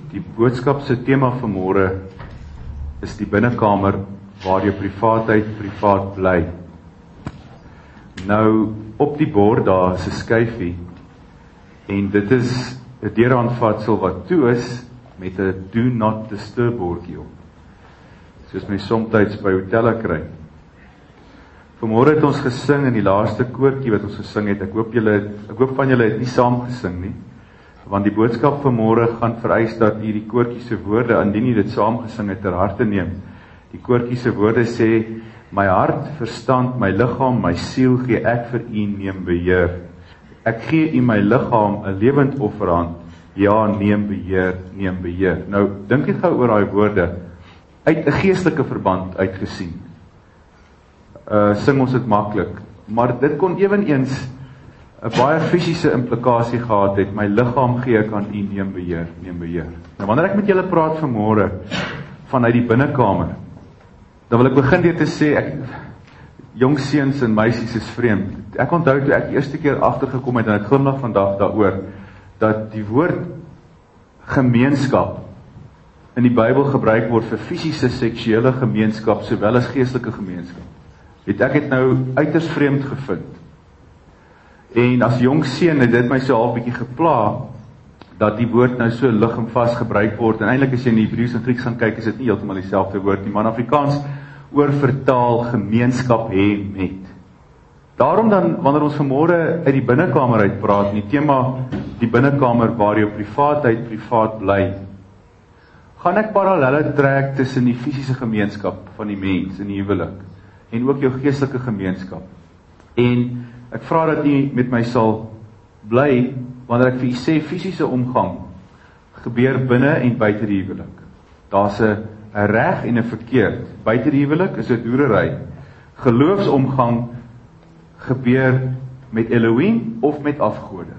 Die boodskap se tema vanmôre is die binnekamer waar jou privaatheid privaat bly. Nou, op die bord daar is 'n skyfie en dit is 'n deuraanvatsel wat toe is met 'n do not disturb bordjie op. Soos my somtyds by hotelle kry. Vanmôre het ons gesing in die laaste koortjie wat ons gesing het. Ek hoop van julle het nie saam gesing nie. Want die boodskap vanmôre gaan vereis dat u die koortjie se woorde, indien u dit saam gesing het, ter harte neem. Die koortjie se woorde sê: my hart, verstand, my liggaam, my siel gee ek vir u, neem beheer. Ek gee u my liggaam 'n lewend offerhand. Ja, neem beheer, neem beheer. Nou, dink jy gou oor daai woorde uit 'n geestelike verband uitgesien. Sing ons dit maklik, maar dit kon eweneens 'n baie fisiese implikasie gehad het. My liggaam gee ek aan u, neem beheer, neem beheer. Nou wanneer ek met julle praat vanmôre vanuit die binnekamer, dan wil ek begin deur te sê, jong seuns en meisies is vreemd. Ek onthou toe ek die eerste keer agtergekom het, en ek glimlag vandag daaroor, dat die woord gemeenskap in die Bybel gebruik word vir fisiese seksuele gemeenskap sowel as geestelike gemeenskap. Ek het nou uiters vreemd gevind. En as jong seun het dit my so half bietjie gepla dat die woord nou so lig en vas gebruik word. En eintlik as jy in Hebreëus en Grieks gaan kyk, is dit nie heeltemal dieselfde woord nie, maar in Afrikaans oorvertaal gemeenskap hê met. Daarom dan, wanneer ons vanmôre uit die binnekamer uit praat, die tema die binnekamer waar jou privaatheid privaat bly, gaan ek parallelle trek tussen die fisiese gemeenskap van die mens in die huwelik en ook jou geestelike gemeenskap. En ek vra dat u met my sal bly wanneer ek vir u sê fisiese omgang gebeur binne en buite die huwelik. Daar's 'n reg en 'n verkeerd. Buite die huwelik is dit hoerery. Geloofsomgang gebeur met Elohim of met afgode.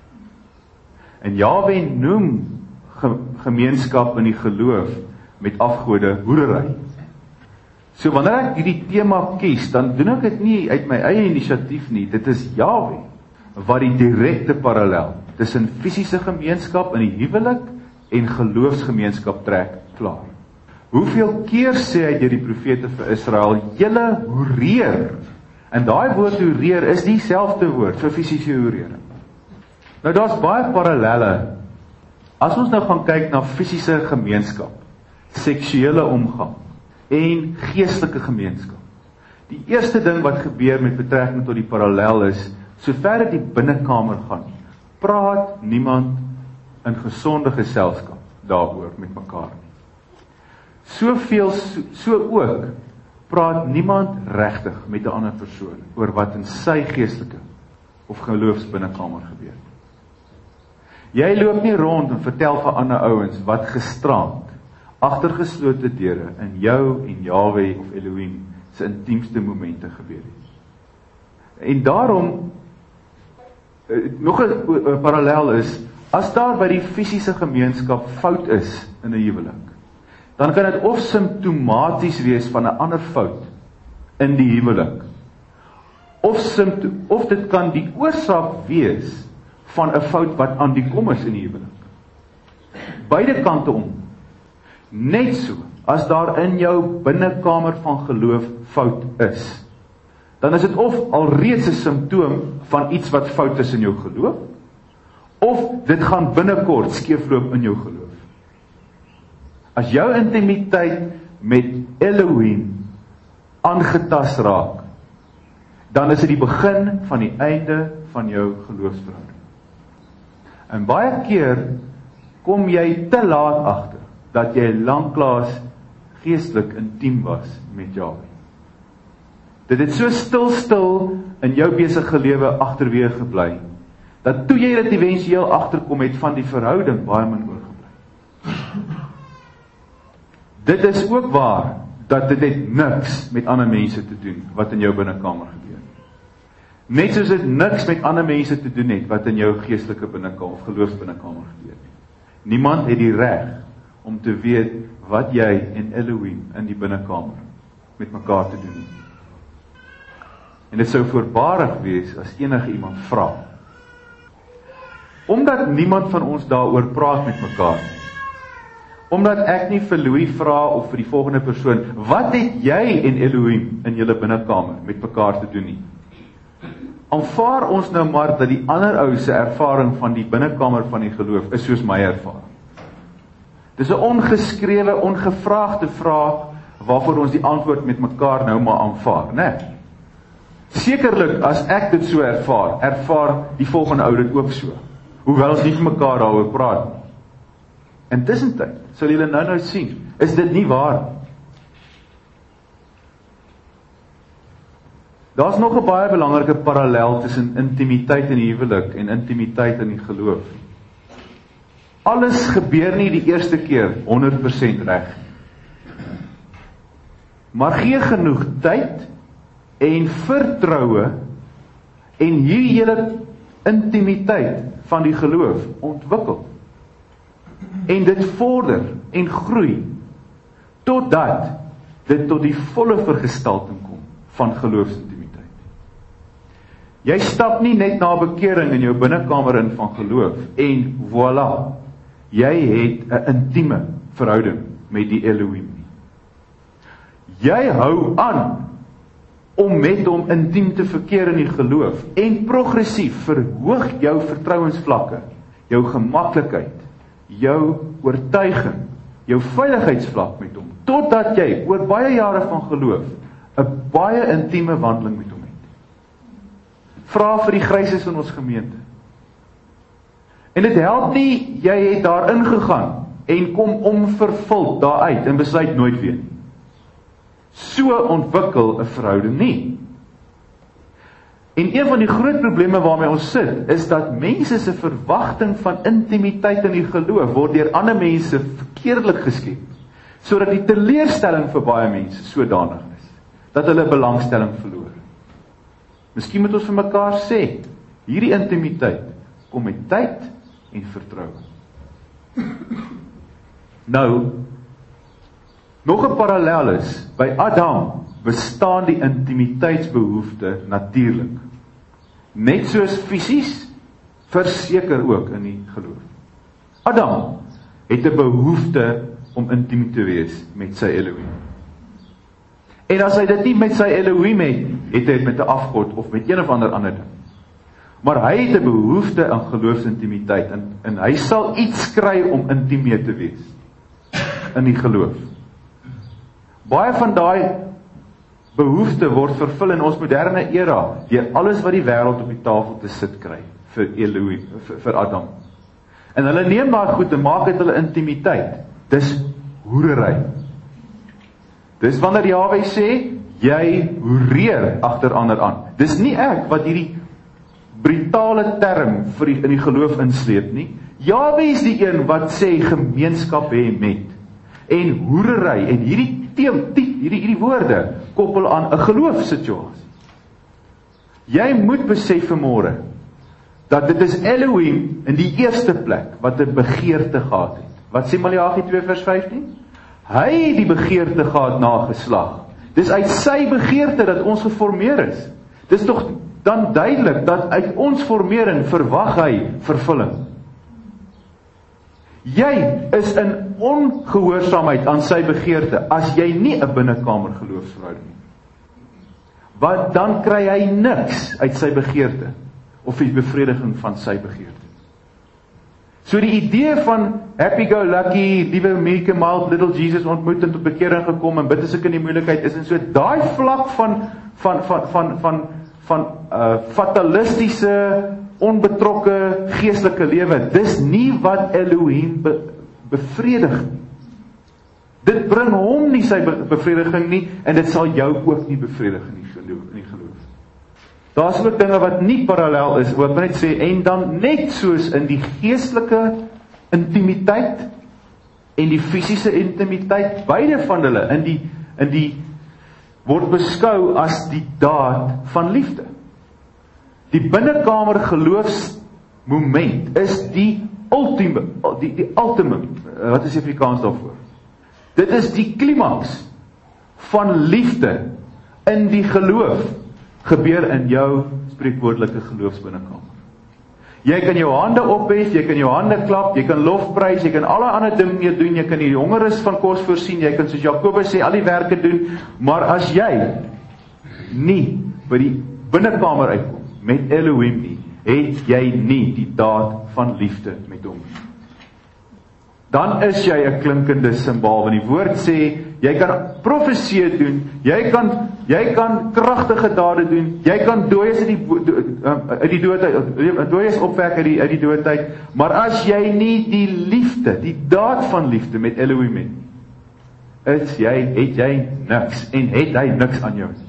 En Jahwe noem gemeenskap in die geloof met afgode hoerery. So wanneer ek hierdie tema kies, dan doen ek dit nie uit my eie inisiatief nie. Dit is Jahwe wat die direkte parallel tussen fisiese gemeenskap in die huwelik en geloofsgemeenskap trek. Klaar. Hoeveel keer sê hy deur die profete vir Israel, julle hoereer. En daai woord hoereer is dieselfde woord vir fisiese hoerering. Nou daar's baie parallelle. As ons nou gaan kyk na fisiese gemeenskap, seksuele omgang en geestelike gemeenskap. Die eerste ding wat gebeur met betrekking tot die parallel is, sover dit die binnekamer gaan, praat niemand in gesonde geselskap daaroor met mekaar nie. So ook praat niemand regtig met 'n ander persoon oor wat in sy geestelike of geloofsbinnekamer gebeur. Jy loop nie rond en vertel vir ander ouens wat gisterand agter geslote deure in jou en Jahwe of Elohim se intiemste momente gebeur het. En daarom nog 'n parallel is, as daar by die fisiese gemeenskap fout is in 'n huwelik, dan kan dit of simptomaties wees van 'n ander fout in die huwelik, of dit kan die oorsaak wees van 'n fout wat aan die kom is in die huwelik. Beide kante om. Net so, as daar in jou binnekamer van geloof fout is, dan is dit of alreeds 'n simptoom van iets wat fout is in jou geloof, of dit gaan binnekort skeefloop in jou geloof. As jou intimiteit met Elohim aangetast raak, dan is dit die begin van die einde van jou geloofsverhouding. En baie keer kom jy te laat agter dat jy lanklaas geestelik intiem was met Jahwe. Dit het so stil in jou besige lewe agterweë gebly, dat toe jy dit eventueel agterkom het van die verhouding baie min oorgebly. Dit is ook waar dat dit het niks met ander mense te doen wat in jou binnekamer gebeur. Net soos dit niks met ander mense te doen het wat in jou geestelike binnekamer of geloofsbinnekamer gebeur. Niemand het die reg om te weet wat jy en Elohim in die binnekamer met mekaar te doen het. En dit sou voorbarig wees as enige iemand vra. Omdat niemand van ons daaroor praat met mekaar nie, Omdat ek nie vir Louis vra of vir die volgende persoon, wat het jy en Elohim in julle binnekamer met mekaar te doen nie? Aanvaar ons nou maar dat die ander ou se ervaring van die binnekamer van die geloof is soos my ervaring. Dis 'n ongeskrewe, ongevraagde vraag waarvoor ons die antwoord met mekaar nou maar aanvaar, né? Sekerlik as ek dit so ervaar die volgende ou dit ook so. Hoewel ons nie vir mekaar daaroor praat nie. Intussentyd sal julle nou sien, is dit nie waar. Daar's nog 'n baie belangrike parallel tussen intimiteit in die huwelik en intimiteit in die geloof. Alles gebeur nie die eerste keer 100% reg. Maar gee genoeg tyd en vertroue en hierdie hele intimiteit van die geloof ontwikkel. En dit vorder en groei totdat dit tot die volle vergestalting kom van geloofsintimiteit. Jy stap nie net na bekering in jou binnekamer in van geloof en voilà, jy het 'n intieme verhouding met die Elohim nie. Jy hou aan om met hom intiem te verkeer in die geloof en progressief verhoog jou vertrouensvlakke, jou gemaklikheid, jou oortuiging, jou veiligheidsvlak met hom, totdat jy oor baie jare van geloof 'n baie intieme wandeling met hom het. Vra vir die gryses in ons gemeente. En dit help nie, jy het daar ingegaan en kom onvervuld daaruit en besluit nooit weer nie. So ontwikkel 'n verhouding nie. En een van die groot probleme waarmee ons sit, is dat mense se verwagting van intimiteit in die geloof word deur ander mense verkeerdelik geskep, sodat die teleurstelling vir baie mense sodanig is, dat hulle belangstelling verloor. Miskien moet ons vir mekaar sê, hierdie intimiteit kom met tyd en vertroue. Nou, nog 'n parallel is, by Adam bestaan die intimiteitsbehoefte natuurlik. Net soos fisies, verseker ook in die geloof. Adam het 'n behoefte om intiem te wees met sy Elohim. En as hy dit nie met sy Elohim het, het hy dit met 'n afgod of met een of ander ding. Maar hy het 'n behoefte aan geloofsintimiteit en hy sal iets kry om intiem mee te wees in die geloof. Baie van daai behoefte word vervul in ons moderne era deur alles wat die wêreld op die tafel te sit kry vir Elohim, vir Adam. En hulle neem daai goed en maak dit hulle intimiteit. Dis hoerery. Dis wanneer Jahwe sê, jy hoereer agter ander aan. Dis nie ek wat hierdie brutale term in die geloof insleep nie. Jahwe is die een wat sê gemeenskap hê met. En hoerery en hierdie woorde koppel aan 'n geloofssituasie. Jy moet besef vanmôre dat dit is Elohim in die eerste plek wat 'n begeerte gehad het. Wat sê Maleagi 2 vers 15? Hy het die begeerte gehad na geslag. Dis uit sy begeerte dat ons geformeer is. Dis tog dan duidelik dat uit ons formering verwag hy vervulling. Jy is in ongehoorsaamheid aan sy begeerte as jy nie 'n binnekamer geloofsverhouding het. Want dan kry hy niks uit sy begeerte of die bevrediging van sy begeerte. So die idee van happy-go-lucky, liewe meek mild little Jesus ontmoet en tot bekering gekom en bid as ek in die moeilikheid is en so daai vlak van fatalistiese, onbetrokke geestelike lewe, dis nie wat Elohim bevredig nie. Dit bring hom nie sy bevrediging nie en dit sal jou ook nie bevredig in die geloof. Daar's ook dinge wat nie parallel is, wat net sê, en dan net soos in die geestelike intimiteit en die fisiese intimiteit, beide van hulle in die word beskou as die daad van liefde. Die binnekamer geloofsmoment is die ultimum, wat is Afrikaans daarvoor? Dit is die klimaks van liefde in die geloof gebeur in jou spreekwoordelike geloofsbinnekamer. Jy kan jou hande ophef, jy kan jou hande klap, jy kan lofprys, jy kan alle ander dinge doen, jy kan die hongeres van kos voorsien, jy kan soos Jakobus sê, al die werke doen, maar as jy nie by die binnekamer uitkom met Elohim nie, het jy nie die daad van liefde met hom. Dan is jy 'n klinkende simbaal, want die woord sê, jy kan profeseë doen, jy kan kragtige dade doen, jy kan dooies uit die dood uit, dooies opwek uit die dood uit, maar as jy nie die liefde, die daad van liefde met Elohim het, het jy niks, en het hy niks aan jou nie.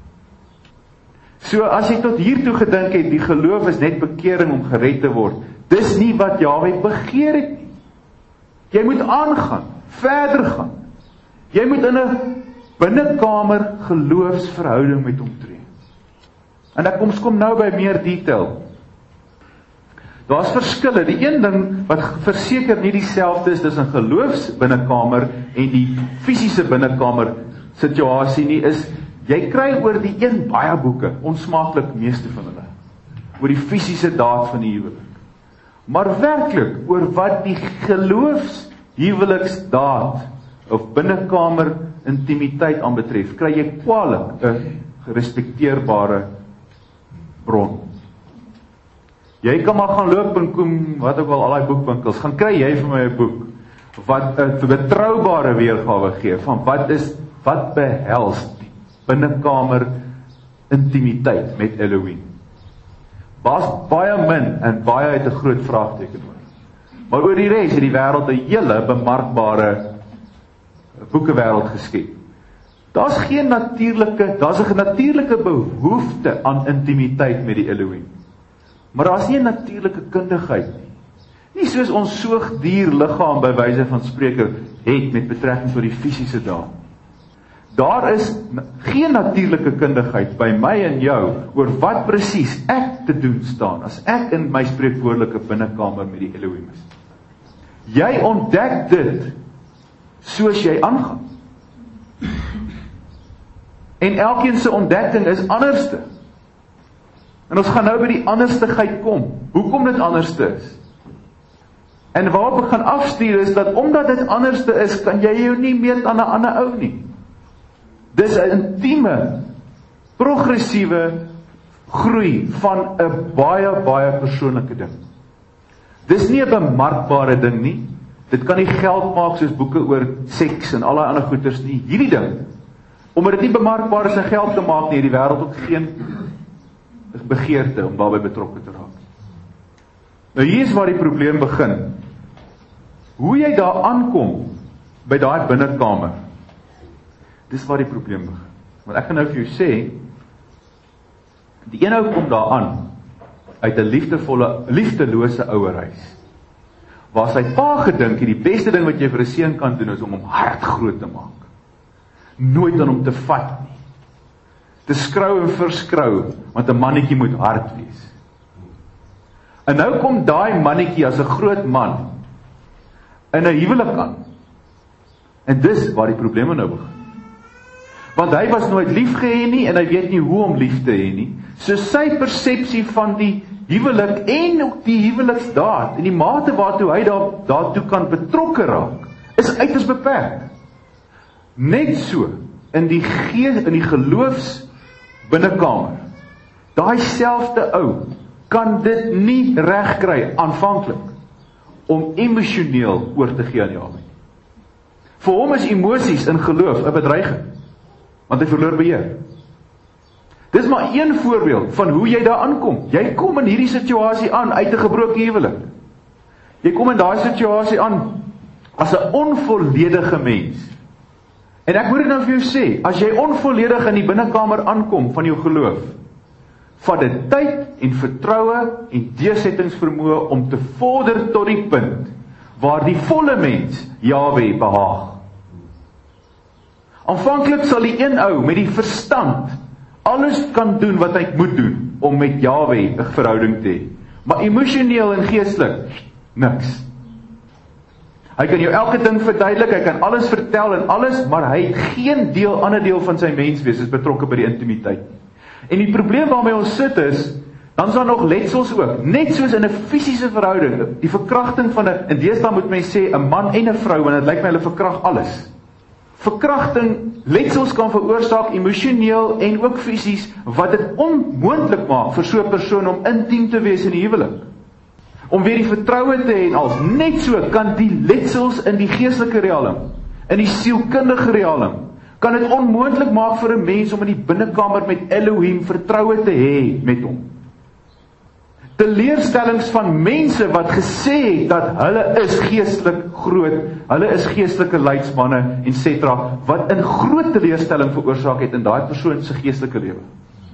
So as jy tot hiertoe gedink het, die geloof is net bekering om gered te word, dis nie wat Jahwe begeer het nie. Jy moet aangaan, verder gaan. Jy moet in 'n binnekamer geloofsverhouding met hom tree. En ek kom nou by meer detail. Daar's verskille. Die een ding wat verseker nie dieselfde is tussen 'n geloofsbinnekamer en die fisiese binnekamer situasie nie, is jy kry oor die een baie boeke, onsmaaklik meeste van hulle, oor die fisiese daad van die huwelik. Maar werklik, oor wat die geloofshuweliksdaad of binnekamer intimiteit aanbetref, kry jy kwaliek 'n gerespekteerbare bron. Jy kan maar gaan loop en kom, wat ook al die boekwinkels, gaan kry jy vir my 'n boek, wat 'n betroubare weergawe gee, van wat behels die binnekamer intimiteit met Elohim. Baie min en baie het 'n groot vraagteken oor. Maar oor die res het die wêreld 'n hele bemarkbare boekewêreld geskep. Daar's 'n natuurlike behoefte aan intimiteit met die Elohim. Maar daar's nie 'n natuurlike kundigheid nie. Nie soos ons soogdierliggaam by wyse van spreker het met betrekking tot die fisiese daad. Daar is geen natuurlike kundigheid by my en jou oor wat presies ek te doen staan as ek in my spreekwoordelike binnekamer met die Elohim is. Jy ontdek dit soos jy aangaan. En elkeen se ontdekking is anderste. En ons gaan nou by die anderstigheid kom. Hoekom dit anderste is? En waarop ek gaan afstuur is dat omdat dit anderste is, kan jy jou nie meet aan 'n ander ou nie. Dis 'n intieme, progressiewe groei van 'n baie persoonlike ding. Dis nie 'n bemarkbare ding nie. Dit kan nie geld maak soos boeke oor seks en allerlei ander goeters nie. Hierdie ding, omdat dit nie bemarkbaar is en geld te maak nie, het die wêreld ook geen begeerte om daarbey betrokke te raak. Nou hier is waar die probleem begin. Hoe jy daar aankom by daai binnekamer, dis waar die probleem begin. Want ek gaan nou vir jou sê, die een ou kom daar aan uit 'n liefdelose ouerhuis, waar sy pa gedink het, die beste ding wat jy vir 'n seun kan doen is om hom hard groot te maak. Nooit aan hom te vat nie. Te skrou en verskrou, want 'n mannetjie moet hard wees. En nou kom daai mannetjie as 'n groot man in 'n huwelik aan. En dis waar die probleme nou begin. Want hy was nooit lief gehê nie en hy weet nie hoe om lief te hê nie. So sy persepsie van die huwelik en ook die huweliksdaad en die mate waartoe hy daartoe kan betrokke raak, is uiters beperk. Net so in die geloofs binnekamer. Daai selfde ou kan dit nie regkry aanvanklik om emosioneel oor te gee aan Jahwe. Vir hom is emosies in geloof 'n bedreiging, want hy verloor beheer. Dis maar een voorbeeld van hoe jy daar aankom. Jy kom in hierdie situasie aan uit 'n gebroke huwelik. Jy kom in daai situasie aan as 'n onvolledige mens. En ek moet dit nou vir jou sê, as jy onvolledig in die binnekamer aankom van jou geloof, vat dit tyd en vertroue en deursettingsvermoë om te vorder tot die punt waar die volle mens Jahwe behaag. Aanvanklik sal die een ou met die verstand alles kan doen wat hy moet doen om met Jahwe 'n verhouding te hê. Maar emosioneel en geestelik niks. Hy kan jou elke ding verduidelik, hy kan alles vertel en alles, maar hy het geen ander deel van sy menswees is betrokke by die intimiteit. En die probleem waarmee ons sit is, Dan is daar nog letsels ook, net soos in 'n fisiese verhouding, die verkrachting van in deesdae moet mens sê, 'n man en 'n vrou, want dit lyk my hulle verkrag alles. Verkrachting, letsels kan veroorsaak emosioneel en ook fisies, wat dit onmoontlik maak vir so 'n persoon om intiem te wees in die huwelik. Om weer die vertroue te hê en als, net so kan die letsels in die geestelike realm, in die sielkundige realm, kan dit onmoontlik maak vir 'n mens om in die binnekamer met Elohim vertroue te hê met hom. Teleurstellings van mense wat gesê het dat hulle is geestelik groot, hulle is geestelike leidsmanne, etc., wat in groot teleurstelling veroorsaak het in daai persoon se geestelike lewe.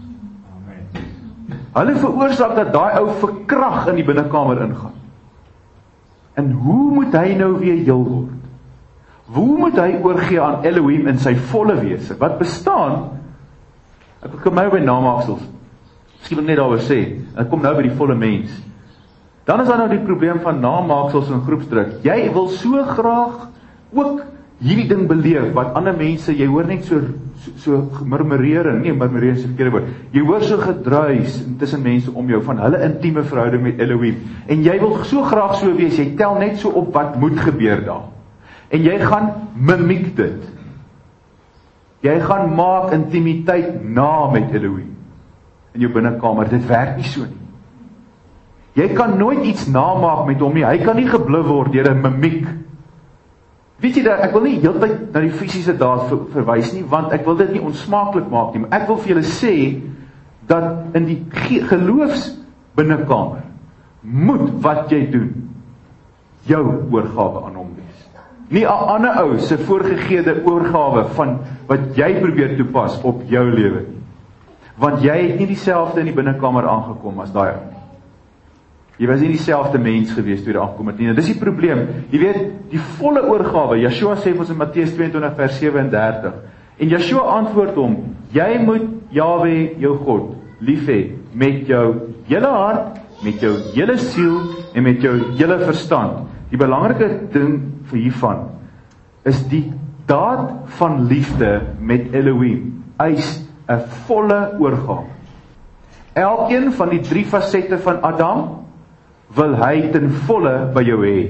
Hulle veroorsaak dat daai ou verkrag in die binnekamer ingaan. En hoe moet hy nou weer heel word? Hoe moet hy oorgee aan Elohim in sy volle wese? Wat bestaan, ek kom nou by namaaksels, miskien wil net daaroor sê, ek kom nou by die volle mens. Dan is daar nou die probleem van namaaksels en groepsdruk. Jy wil so graag ook hierdie ding beleef, wat ander mense, jy hoor net so murmurering, nie murmurering is die verkeerde woord, jy hoor so gedruis tussen mense om jou, van hulle intieme verhouding met Elohim, en jy wil so graag so wees, jy tel net so op wat moet gebeur daar, en jy gaan mimiek dit, jy gaan maak intimiteit na met Elohim, in jou binnekamer, dit werk nie so nie. Jy kan nooit iets namaak met hom nie, hy kan nie gebluf word deur 'n mimiek. Weet jy dat, ek wil nie heeltyd na die fisiese daad verwys nie, want ek wil dit nie onsmaaklik maak nie, maar ek wil vir julle sê, dat in die geloofs binnekamer, moet wat jy doen, jou oorgawe aan hom wees. Nie 'n ander ou se voorgegeede oorgawe van wat jy probeer toepas op jou lewe nie. Want jy het nie dieselfde in die binnekamer aangekom as daai ou nie. Jy was nie dieselfde mens gewees toe jy aangekom het nie. Dis die probleem. Jy weet, die volle oorgawe, Yeshua sê vir ons in Matteus 22 vers 37, en Yeshua antwoord hom, jy moet Jahwe jou God lief hê met jou hele hart, met jou hele siel en met jou hele verstand. Die belangrike ding vir hiervan is die daad van liefde met Elohim eis 'n volle oorgawe. Elkeen van die 3 fasette van Adam wil hy ten volle by jou hê.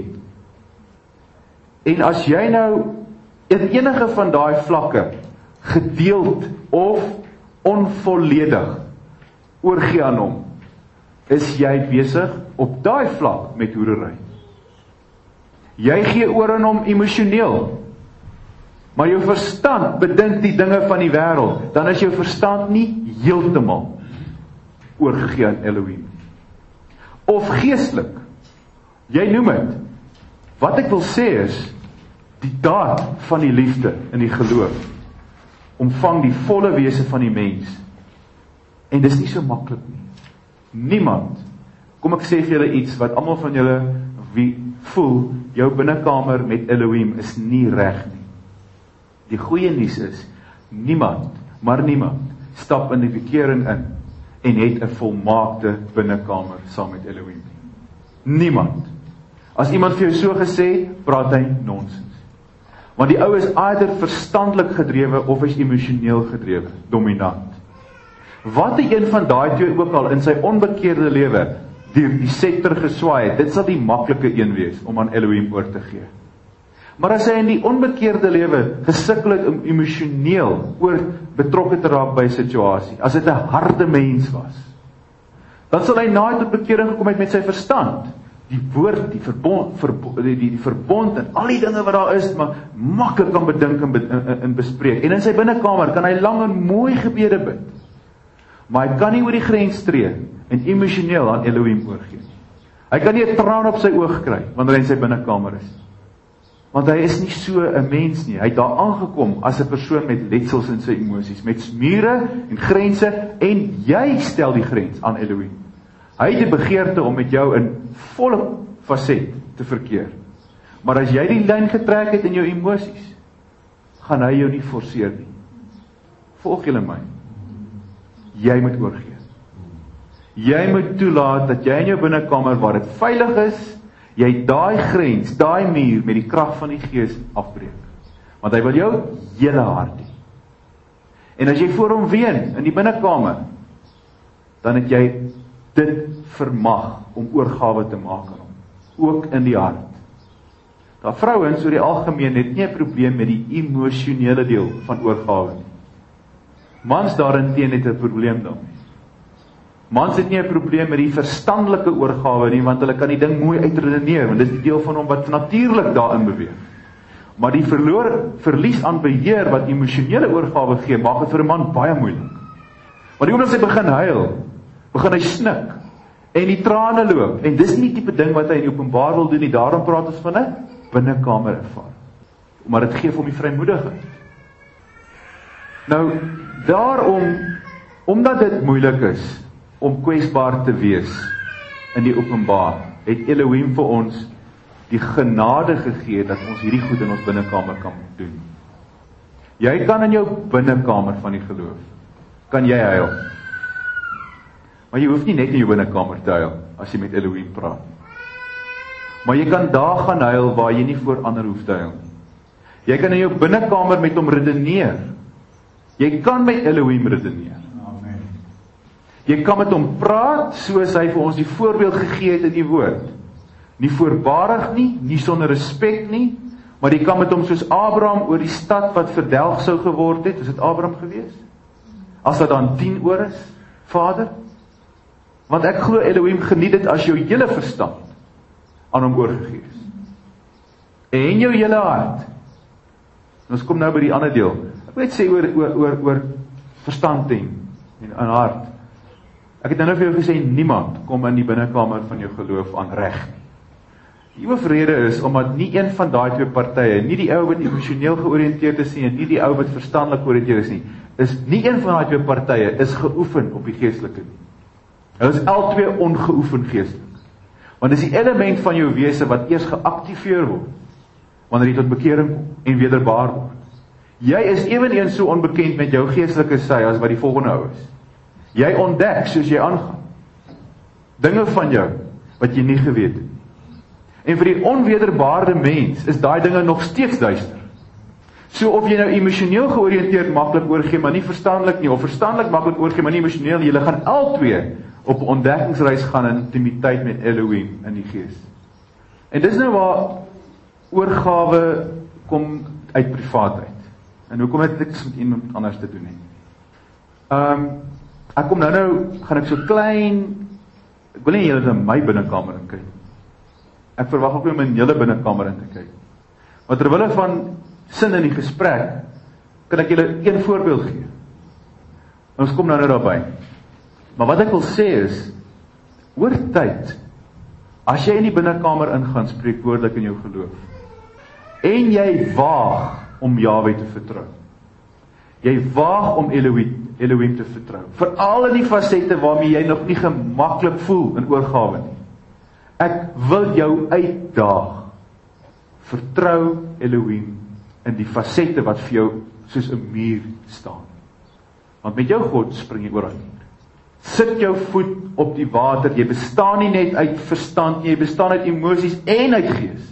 En as jy nou in enige van daai vlakke gedeeld of onvolledig oorgee aan hom, is jy besig op daai vlak met hoerery. Jy gee oor aan hom emosioneel, maar jou verstand bedink die dinge van die wêreld, dan is jou verstand nie heeltemal oorgegee aan Elohim. Of geestelik, jy noem het, wat ek wil sê is, die daad van die liefde in die geloof, omvang die volle wese van die mens, en dis nie so maklik nie. Niemand, kom ek sê vir julle iets, wat almal van julle wie voel, jou binnekamer met Elohim is nie reg nie. Die goeie nuus is, niemand, maar niemand, stap in die bekering in, en het 'n volmaakte binnekamer saam met Elohim. Niemand. As iemand vir jou so gesê, praat hy nonsens. Want die ou is either verstandelik gedrewe, of is emosioneel gedrewe, dominant. Wat die een van daai twee ook al in sy onbekeerde lewe, die sektor geswaai het, dit sal die maklike een wees, om aan Elohim oor te gee. Maar as hy in die onbekeerde lewe gesukkel het om emosioneel oor betrokke te raak by 'n situasie, as dit 'n harde mens was, dan sal hy na tot bekering gekom het met sy verstand. Die woord, die verbond en al die dinge wat daar is, maar maklik kan bedink en bespreek. En in sy binnekamer kan hy lang en mooi gebede bid. Maar hy kan nie oor die grens tree en emosioneel aan Elohim oorgee. Hy kan nie 'n traan op sy oog kry wanneer hy in sy binnekamer is. Want hy is nie so 'n mens nie. Hy het daar aangekom as 'n persoon met letsels in sy emosies, met mure en grense, en jy stel die grens aan Elohim. Hy het die begeerte om met jou in volle faset te verkeer. Maar as jy die lyn getrek het in jou emosies, gaan hy jou nie forceer nie. Volg julle my? Jy moet oorgee. Jy moet toelaat dat jy in jou binnekamer waar dit veilig is, jy daai grens, daai muur met die krag van die Gees afbreek. Want hy wil jou hele hart hê. En as jy voor hom ween in die binnekamer, dan het jy dit vermag om oorgawe te maak aan hom, ook in die hart. Daar vrouens oor die algemeen het nie 'n probleem met die emosionele deel van oorgawe nie. Mans daarenteen het 'n probleem daarmee. Mans het nie 'n probleem met die verstandelike oorgawe nie, want hulle kan die ding mooi uitredeneer, want dit is die deel van hom wat natuurlik daarin beweeg. Maar die verlies aan beheer wat emosionele oorgawe gee, maak dit vir 'n man baie moeilik. Want die oomblik as hy begin huil, begin hy snik, en die trane loop, en dis nie die tipe ding wat hy in die openbaar wil doen nie, daarom praat ons van 'n binnekamer ervaring. Maar dit gee vir hom die vrymoedigheid. Nou, omdat dit moeilik is om kwesbaar te wees in die openbaar, het Elohim vir ons die genade gegee dat ons hierdie goed in ons binnekamer kan doen. Jy kan in jou binnekamer van die geloof, kan jy huil. Maar jy hoef nie net in jou binnekamer te huil, as jy met Elohim praat. Maar jy kan daar gaan huil, waar jy nie voor ander hoef te huil. Jy kan in jou binnekamer met hom redeneer. Jy kan met Elohim redeneer. Amen. Jy kan met hom praat, soos hy vir ons die voorbeeld gegee het in die woord. Nie voorbarig nie, nie sonder respek nie, maar jy kan met hom soos Abraham oor die stad wat verdelg sou geword het, is dit Abraham gewees? As dat dan 10 oor is, Vader? Want ek glo Elohim geniet dit as jou hele verstand aan hom oorgegee is. En jou hele hart. Ons kom nou by die ander deel. Ek wil net sê oor verstand en hart. Ek het nou vir jou gesê, niemand kom in die binnekamer van jou geloof aan reg nie. Die hoofrede is, omdat nie een van daai twee partye, nie die ou wat emosioneel georiënteerd is nie, en nie die ou wat verstandelik georiënteerd is nie, nie een van daai twee partye is geoefen op die geestelike nie. Hulle is albei ongeoefen geestelik. Want dis die element van jou wese wat eers geaktiveer word, wanneer jy tot bekering kom en wederbaar word. Jy is eweneens so onbekend met jou geestelike sy as wat die volgende ou is. Jy ontdek soos jy aangaan dinge van jou wat jy nie geweet het. En vir die onwederbaarde mens is daai dinge nog steeds duister. So of jy nou emosioneel georiënteerd maklik oorgee, maar nie verstandelik nie, of verstandelik maklik oorgee, maar nie emosioneel, julle gaan albei op 'n ontdekkingsreis gaan in intimiteit met Elohim in die gees. En dis nou waar oorgawe kom uit privaatheid. En hoekom het ek met iemand anders te doen nie? Ek kom gaan ek so klein, ek wil nie julle in my binnekamer in kyk. Ek verwag ook nie om in julle binnekamer in te kyk. Maar terwille van sin in die gesprek, kan ek julle een voorbeeld gee. Ons kom nou daarby. Maar wat ek wil sê is, oor tyd, as jy in die binnekamer ingaan, spreekwoordelik in jou geloof, en jy waag om Jahwe te vertrou. Jy waag om Elohim te vertrou. Veral in die fasette waarmee jy nog nie gemaklik voel in oorgawe nie. Ek wil jou uitdaag. Vertrou Elohim in die fasette wat vir jou soos 'n muur staan. Want met jou God spring jy oor aan. Sit jou voet op die water. Jy bestaan nie net uit verstand nie, jy bestaan uit emosies en uit gees.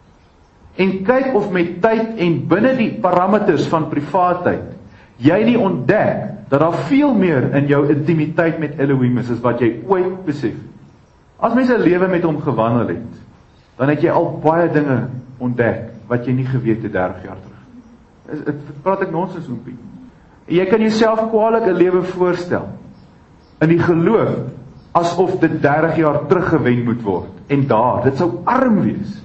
En kyk of met tyd en binne die parameters van privaatheid jy nie ontdek dat daar veel meer in jou intimiteit met Elohim is as wat jy ooit besef. As mens 'n lewe met hom gewandel het, dan het jy al baie dinge ontdek wat jy nie geweet het 30 jaar terug. Dit praat ek nonsens oompie. Jy kan jouself kwaliek 'n lewe voorstel in die geloof asof dit 30 jaar teruggewen moet word. En dit sou arm wees.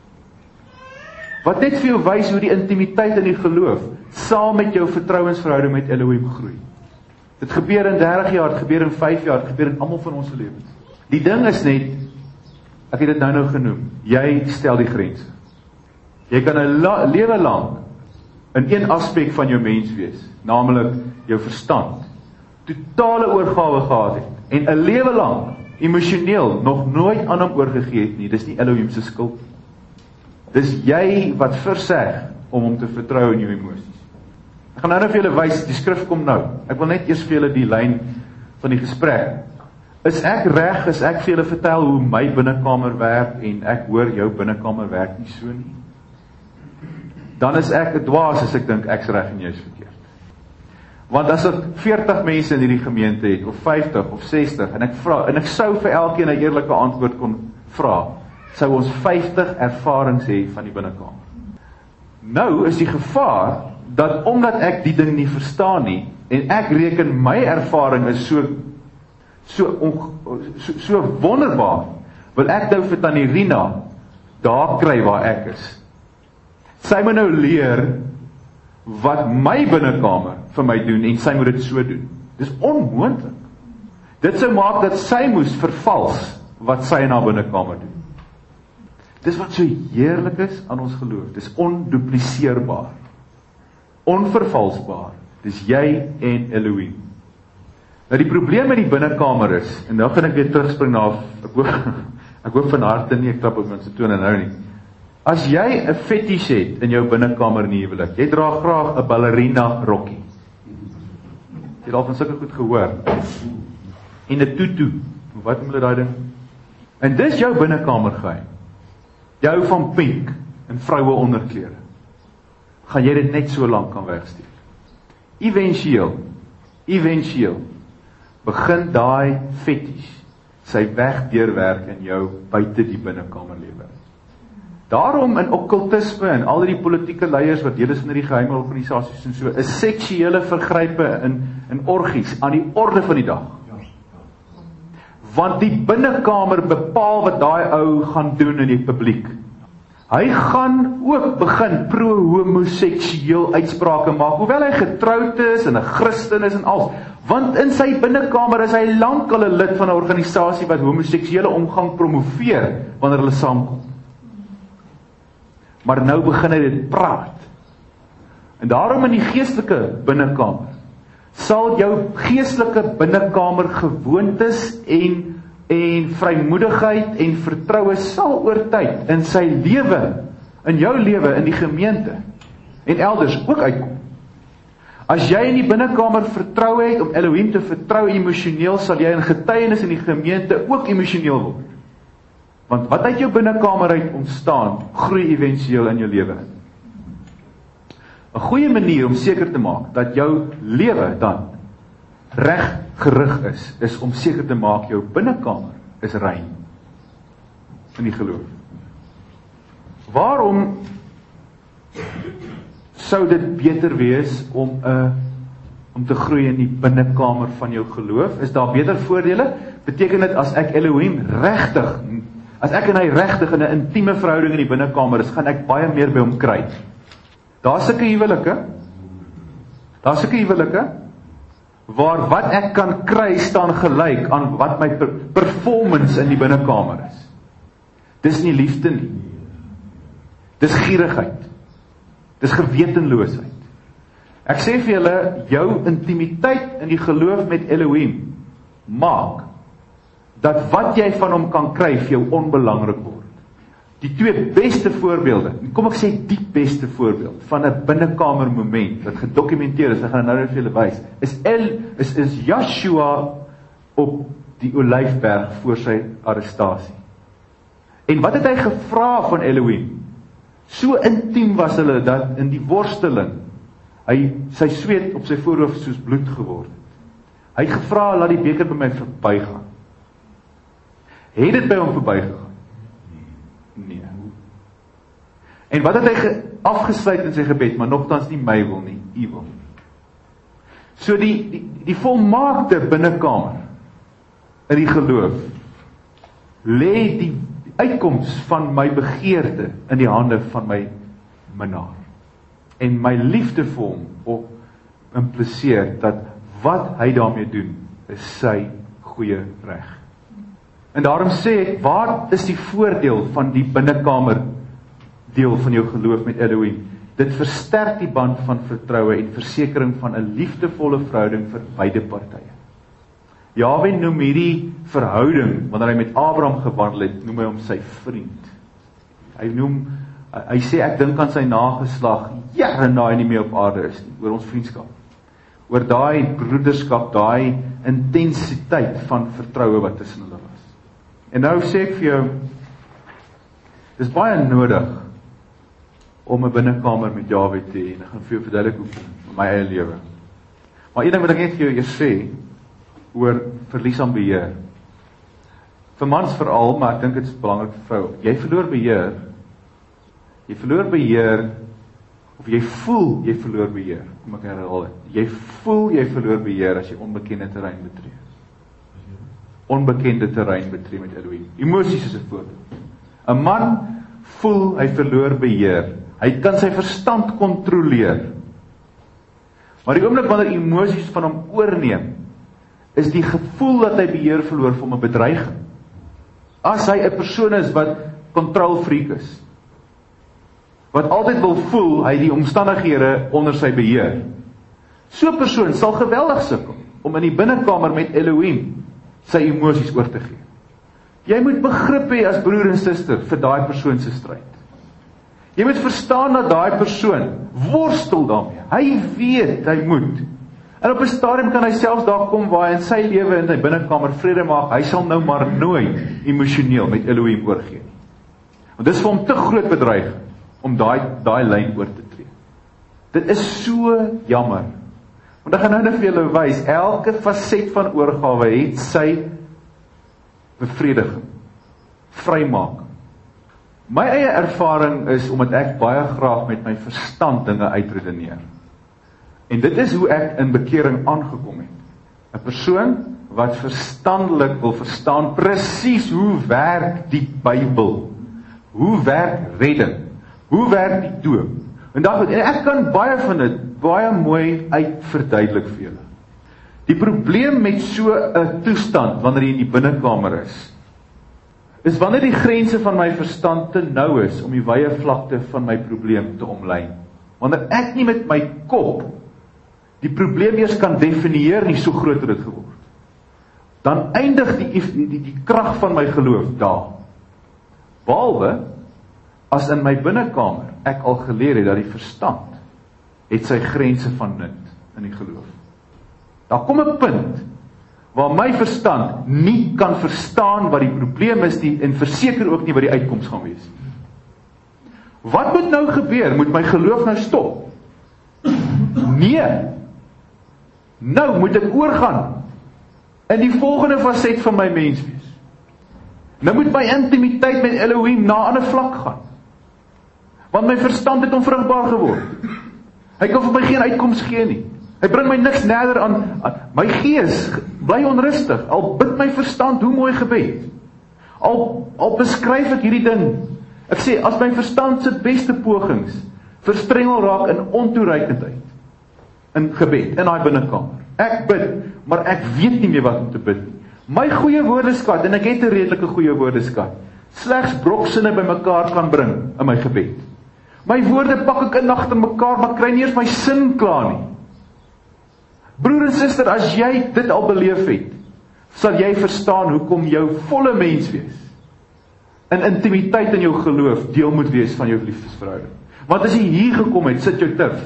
Wat net vir jou wys hoe die intimiteit in die geloof saam met jou vertrouensverhouding met Elohim groei. Dit gebeur in 30 jaar, dit gebeur in 5 jaar, dit gebeur in almal van ons lewens. Die ding is net, ek het dit nou genoem, jy stel die grense. Jy kan 'n lewe lank in een aspek van jou mens wees, naamlik jou verstand, totale oorgawe gehad het, en 'n lewe lank, emosioneel, nog nooit aan hom oorgegee het nie. Dis nie Elohim se skuld. Dis jy wat verseg om hom te vertrou in jou emosies. Ek gaan nou vir julle wys, die skrif kom nou. Ek wil net eers vir julle die lyn van die gesprek. Is ek reg as ek vir julle vertel hoe my binnekamer werk en ek hoor jou binnekamer werk nie so nie? Dan is ek 'n dwaas as ek dink ek's reg en jy's verkeerd. Want as ek 40 mense in hierdie gemeente het, of 50 of 60, en ek sou vir elkeen 'n eerlike antwoord kon vra, sou ons 50 ervarings hê van die binnekamer. Nou is die gevaar dat omdat ek die ding nie verstaan nie, en ek reken my ervaring is so wonderbaar, wil ek nou vir Tannie Rina daar kry waar ek is. Sy moet nou leer wat my binnekamer vir my doen, en sy moet dit so doen. Dis onmoontlik. Dit sou maak dat sy moes vervals wat sy in haar binnekamer doen. Dis wat so heerlik is aan ons geloof. Dis ondupliseerbaar, onvervalsbaar. Dis jy en Elohim. Nou die probleem met die binnekamer is, en nou gaan ek weer terugspring na, ek hoop van harte nie, ek klap op mense tone nou nie. As jy 'n fetish het in jou binnekamer in die huwelik, jy dra graag 'n ballerina rokkie. Jy het al van sulke goed gehoor. En 'n tutu, wat noem hulle daai ding? En dis jou binnekamer geheim. Jy hou van pink en vroue onderklere. Gaan jy dit net so lank kan wegsteek? Eventueel begin daai fetish sy weg deurwerk in jou buite die binnekamerlewe. Daarom in okkultisme en al die politieke leiers wat deel is van die geheime organisasies en so, is seksuele vergrype in orgies aan die orde van die dag. Want die binnekamer bepaal wat daai ou gaan doen in die publiek. Hy gaan ook begin pro-homoseksueel uitsprake maak, hoewel hy getroud is en 'n Christen is en alles. Want in sy binnekamer is hy lankal 'n lid van 'n organisasie wat homoseksuele omgang promoveer wanneer hulle saamkom. Maar nou begin hy dit praat. En daarom in die geestelike binnekamer sal jou geestelike binnekamer gewoontes en vrymoedigheid en vertroue sal oor tyd in sy lewe, in jou lewe, in die gemeente en elders ook uitkom. As jy in die binnekamer vertroue het om Elohim te vertrou emosioneel, sal jy in getuienis in die gemeente ook emosioneel word. Want wat uit jou binnekamer uit ontstaan, groei eventueel in jou lewe. 'n Goeie manier om seker te maak dat jou lewe dan reg gerig is om seker te maak jou binnekamer is rein in die geloof. Waarom sou dit beter wees om te groei in die binnekamer van jou geloof? Is daar beter voordele? Beteken dit as ek Elohim regtig, as ek en hy regtig in 'n intieme verhouding in die binnekamer is, gaan ek baie meer by hom kry. Daar's sulke huwelike, waar wat ek kan kry staan gelyk aan wat my performance in die binnekamer is. Dis nie liefde nie. Dis gierigheid. Dis gewetenloosheid. Ek sê vir julle, jou intimiteit in die geloof met Elohim maak dat wat jy van hom kan kry vir jou onbelangrik word. Die twee beste voorbeelde, kom ek sê die beste voorbeeld van 'n binnekamer moment wat gedokumenteer is, ek gaan nou net vir julle wys, is Joshua op die Olyfberg voor sy arrestasie. En wat het hy gevra van Elohim? So intiem was hulle dat in die worsteling sy sweet op sy voorhoof soos bloed geword het. Hy het gevra, laat die beker by my verbygaan. Het dit by hom verbygegaan? Nee. En wat het hy afgesluit in sy gebed? Maar nogtans nie my wil nie, u wil. So die volmaakte binnekamer in die geloof lê die uitkoms van my begeerte in die hande van my minnaar. En my liefde vir hom op impliseer dat wat hy daarmee doen is sy goeie reg. En daarom sê ek, waar is die voordeel van die binnekamer deel van jou geloof met Elohim? Dit versterk die band van vertroue en versekering van 'n liefdevolle verhouding vir beide partye. Jahwe noem hierdie verhouding, wanneer hy met Abraham gewandel het, noem hy hom sy vriend. Hy sê, ek dink aan sy nageslag, jare na hy nie meer op aarde is nie, oor ons vriendskap. Oor daai broederskap, daai intensiteit van vertroue wat tussen hulle was. En nou sê ek vir jou, dis baie nodig om 'n binnekamer met Jahwe te hê, en ek gaan vir jou verduidelik hoekom in my eie lewe. Maar een ding wat ek net vir jou eers sê, oor verlies aan beheer. Vir mans veral, maar ek dink dit is belangrik vir vrou. Jy verloor beheer, of jy voel jy verloor beheer, kom ek herhaal het. Jy voel jy verloor beheer as jy onbekende terrein betree. Onbekende terrein betree met Elohim. Emosies is 'n voorbeeld. 'n Man voel hy verloor beheer. Hy kan sy verstand kontroleer. Maar die oomblik wanneer emosies van hom oorneem, is die gevoel dat hy beheer verloor vir hom 'n bedreiging. As hy 'n persoon is wat kontrolfreak is, wat altyd wil voel hy die omstandighede onder sy beheer, so 'n persoon sal geweldig sukkel om in die binnekamer met Elohim sy emosies oor te gee. Jy moet begrip hê as broer en suster vir daai persoon se stryd. Jy moet verstaan dat daai persoon worstel daarmee. Hy weet hy moet. En op 'n stadium kan hy selfs daar kom waar hy in sy lewe in sy binnekamer vrede maak. Hy sal nou maar nooit emosioneel met Elohim oorgee nie. Want dis vir hom te groot bedreiging om daai lyn oor te tree. Dit is so jammer. Want ek gaan nou net vir julle wys, elke faset van oorgawe het sy bevrediging, vrymaak. My eie ervaring is, omdat ek baie graag met my verstand dinge uitredeneer. En dit is hoe ek in bekering aangekom het. 'n Persoon wat verstandelik wil verstaan presies hoe werk die Bybel, hoe werk redding, hoe werk die doop. En ek kan baie van dit baie mooi uitverduidelik vir julle. Die probleem met so 'n toestand, wanneer jy in die binnekamer is wanneer die grense van my verstand te nou is om die wye vlakte van my probleem te omlyn. Wanneer ek nie met my kop die probleem eers kan definieer nie, so groot het dit geword. Dan eindig die krag van my geloof daar. Behalwe as in my binnekamer ek al geleer het dat die verstand het sy grense van nut in die geloof. Daar kom 'n punt waar my verstand nie kan verstaan wat die probleem is nie, en verseker ook nie wat die uitkoms gaan wees. Wat moet nou gebeur? Moet my geloof nou stop? Nee. Nou moet ek oorgaan in die volgende faset van my menswees. Nou moet my intimiteit met Elohim na 'n ander vlak gaan. Want my verstand het onvrugbaar geword. Hy kan vir my geen uitkoms gee nie. Hy bring my niks nader aan my gees bly onrustig. Al bid my verstand hoe mooi gebed. Al beskryf ek hierdie ding. Ek sê as my verstand se beste pogings verstrengel raak in ontoereikendheid in gebed in daai binnekamer. Ek bid, maar ek weet nie meer wat om te bid nie. My goeie woordeskat, en ek het 'n redelike goeie woordeskat, slegs broksinne bymekaar kan bring in my gebed. My woorde pak ek in agter mekaar, maar kry nie eens my sin klaar nie. Broer en suster, as jy dit al beleef het, sal jy verstaan hoekom jou volle menswees in intimiteit in jou geloof deel moet wees van jou liefdesverhouding. Want as jy hier gekom het, sit jou tif.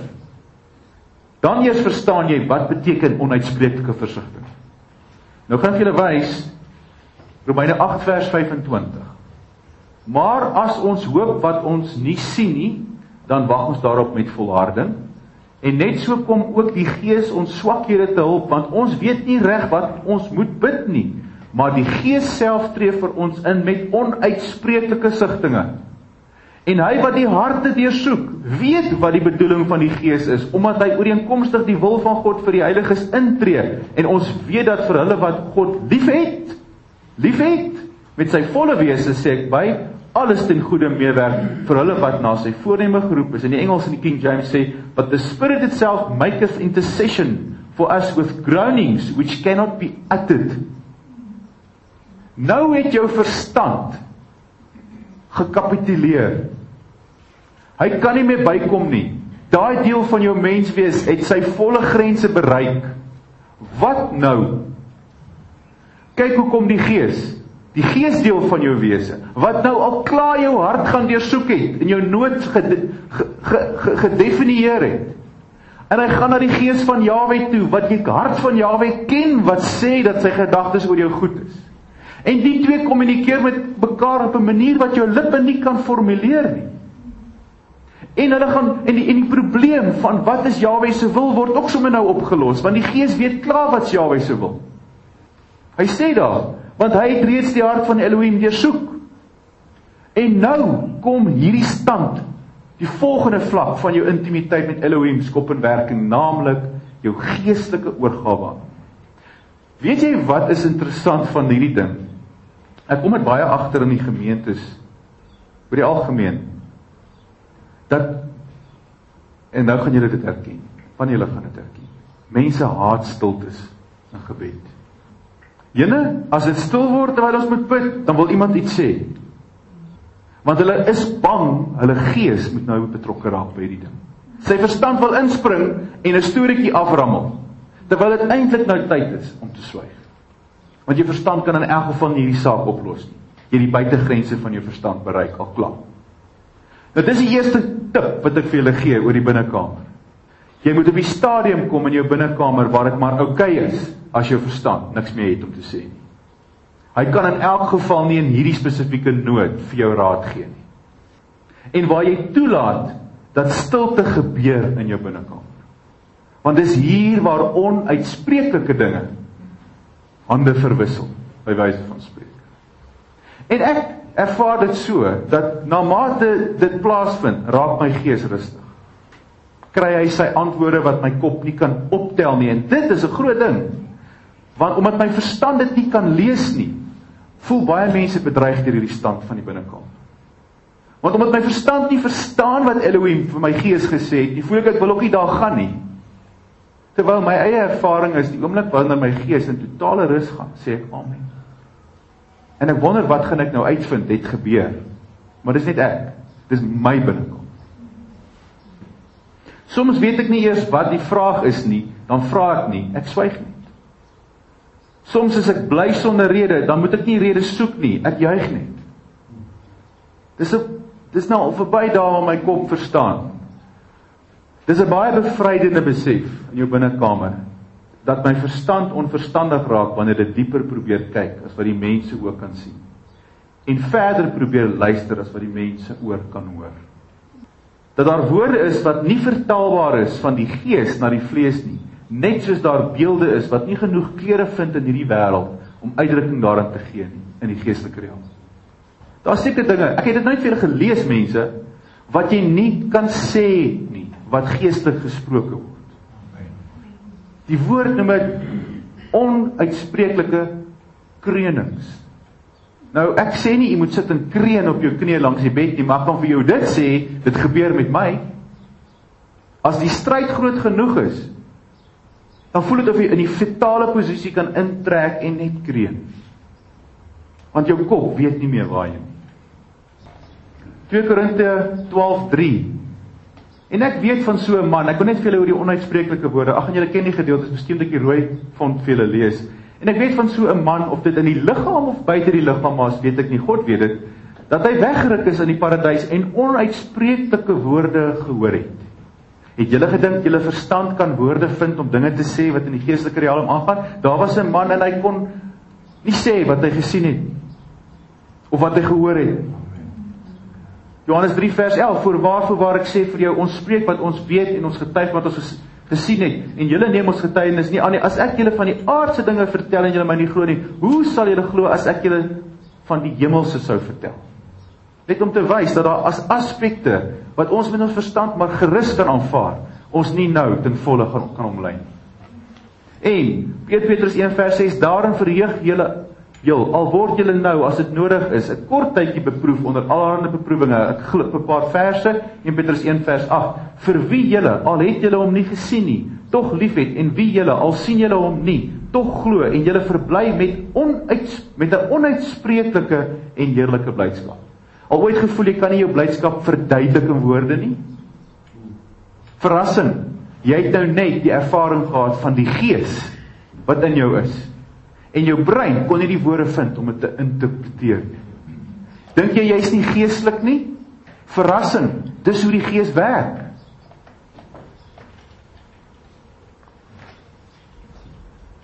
Dan eers verstaan jy wat beteken onuitspreeklike versigtiging. Nou gaan ek julle wys Romeine 8 vers 25. Maar as ons hoop wat ons nie sien nie, dan wag ons daarop met volharding. En net so kom ook die Gees ons swakhede te hulp, want ons weet nie reg wat ons moet bid nie, maar die Gees self tree vir ons in met onuitspreeklike sigtinge. En hy wat die harte deursoek, weet wat die bedoeling van die Gees is, omdat hy ooreenkomstig die wil van God vir die heiliges intree. En ons weet dat vir hulle wat God liefhet, met sy volle wese, sê ek by, alles ten goeie meewerk vir hulle wat na sy voorneme geroep is. In die Engels in die King James sê, but the Spirit itself maketh intercession for us with groanings which cannot be uttered. Nou het jou verstand gekapituleer. Hy kan nie meer bykom nie. Daai deel van jou menswees het sy volle grense bereik. Wat nou? Kyk hoe kom die Gees. Die geesdeel van jou wese, wat nou al klaar jou hart gaan deursoek het, en jou nood gedefinieer het. En hy gaan na die Gees van Jahwe toe, wat die hart van Jahwe ken, wat sê dat sy gedagtes oor jou goed is. En die twee kommunikeer met mekaar op 'n manier wat jou lippe nie kan formuleer nie. En hulle gaan en die probleem van wat is Jahwe se wil word ook sommer nou opgelos, want die Gees weet klaar wat Jahwe se wil. Hy sê daar, want hy het reeds die hart van Elohim deursoek. En nou kom hierdie stand, die volgende vlak van jou intimiteit met Elohim skop in werking, naamlik jou geestelike oorgawe. Weet jy wat is interessant van hierdie ding? Ek kom dit baie agter in die gemeentes, oor die algemeen, dat, en nou gaan julle dit herken, van julle gaan dit herken, mense haat stiltes in gebed. Jene, as dit stil word terwyl ons moet bid, dan wil iemand iets sê. Want hulle is bang, hulle gees moet nou betrokke raak by die ding. Sy verstand wil inspring en 'n storieetjie aframmel, terwyl dit eintlik nou tyd is om te swyg. Want jou verstand kan in elk geval nie hierdie saak oplos nie. Jy het die buitegrense van jou verstand bereik, al klaar. Nou dis die eerste tip wat ek vir julle gee oor die binnekamer. Jy moet op die stadium kom in jou binnekamer waar dit maar oukei is, as jou verstand niks meer het om te sê nie. Hy kan in elk geval nie in hierdie spesifieke nood vir jou raad gee nie. En waar jy toelaat dat stilte gebeur in jou binnekamer. Want dis hier waar onuitspreeklike dinge hande verwissel, by wyse van spreek. En ek ervaar dit so, dat na mate dit plaasvind, raak my gees rustig. Kry hy sy antwoorde wat my kop nie kan optel nie, en dit is 'n groot ding. Want omdat my verstand dit nie kan lees nie, voel baie mense bedreig deur hierdie stand van die binnekamer. Want omdat my verstand nie verstaan wat Elohim vir my gees gesê het, nie voel ek wil ook nie daar gaan nie. Terwyl my eie ervaring is, die oomblik wanneer my gees in totale rus gaan, sê ek amen. En ek wonder wat gaan ek nou uitvind, het gebeur. Maar dis net ek, dis my binnekamer. Soms weet ek nie eers wat die vraag is nie, dan vra ek nie, ek swyg nie. Soms is ek bly sonder rede, dan moet ek nie rede soek nie, ek juig net. Dis nou al verby daar waar my kop verstaan. Dis 'n baie bevrydende besef in jou binnekamer, dat my verstand onverstandig raak wanneer dit dieper probeer kyk, as wat die mense ook kan sien. En verder probeer luister as wat die mense oor kan hoor. Dat daar woorde is wat nie vertaalbaar is van die gees na die vlees nie, net soos daar beelde is wat nie genoeg kleure vind in hierdie wêreld om uitdrukking daarin te gee nie, in die geestelike realm. Daar is seker dinge, ek het dit nooit vir julle gelees mense, wat jy nie kan sê nie, wat geestelik gesproke word. Die woord noem dit onuitspreeklike kreunings. Nou, ek sê nie, jy moet sit en kreun op jou knie langs die bed nie, maar ek kan vir jou dit sê, dit gebeur met my. As die stryd groot genoeg is, dan voel dit of jy in die fetale posisie kan intrek en net kreun. Want jou kop weet nie meer waar jy nie. 2 Korinte 12:3. En ek weet van so 'n man, ek wil net vir julle oor die onuitspreeklike woorde, en julle ken die gedeeltes, miskien dat ek die rooi font vir julle lees. En ek weet van so 'n man, of dit in die liggaam of buite die liggaam was, weet ek nie, God weet dit, dat hy weggeruk is in die paradys en onuitspreeklike woorde gehoor het. Het julle gedink julle verstand kan woorde vind om dinge te sê wat in die geestelike realm aangaan? Daar was 'n man en hy kon nie sê wat hy gesien het of wat hy gehoor het. Johannes 3 vers 11, voorwaar ek sê vir jou, ons spreek wat ons weet en ons getuig wat ons gesien het, en julle neem ons getuienis nie aan nie. As ek julle van die aardse dinge vertel en julle my nie glo nie, hoe sal julle glo as ek julle van die hemelse sou vertel? Net om te wys dat daar as aspekte wat ons met ons verstand maar gerus kan aanvaar, ons nie nou ten volle kan omlei. En 1 Petrus 1 vers 6, daarin verheug julle al word julle nou, as dit nodig is, 'n kort tydjie beproef onder allerlei beproewinge. Ek glip 'n paar verse, 1 Petrus 1 vers 8, vir wie julle, al het julle hom nie gesien nie, tog liefhet, en wie julle, al sien julle hom nie, tog glo, en julle verbly met 'n onuitspreeklike en heerlike blydskap. Al ooit gevoel jy kan nie jou blydskap verduidelik in woorde nie? Verrassing, jy het nou net die ervaring gehad van die Gees wat in jou is. En jou brein kon nie die woorde vind om dit te interpreteer. Dink jy is nie geestelik nie? Verrassing, dis hoe die Gees werk.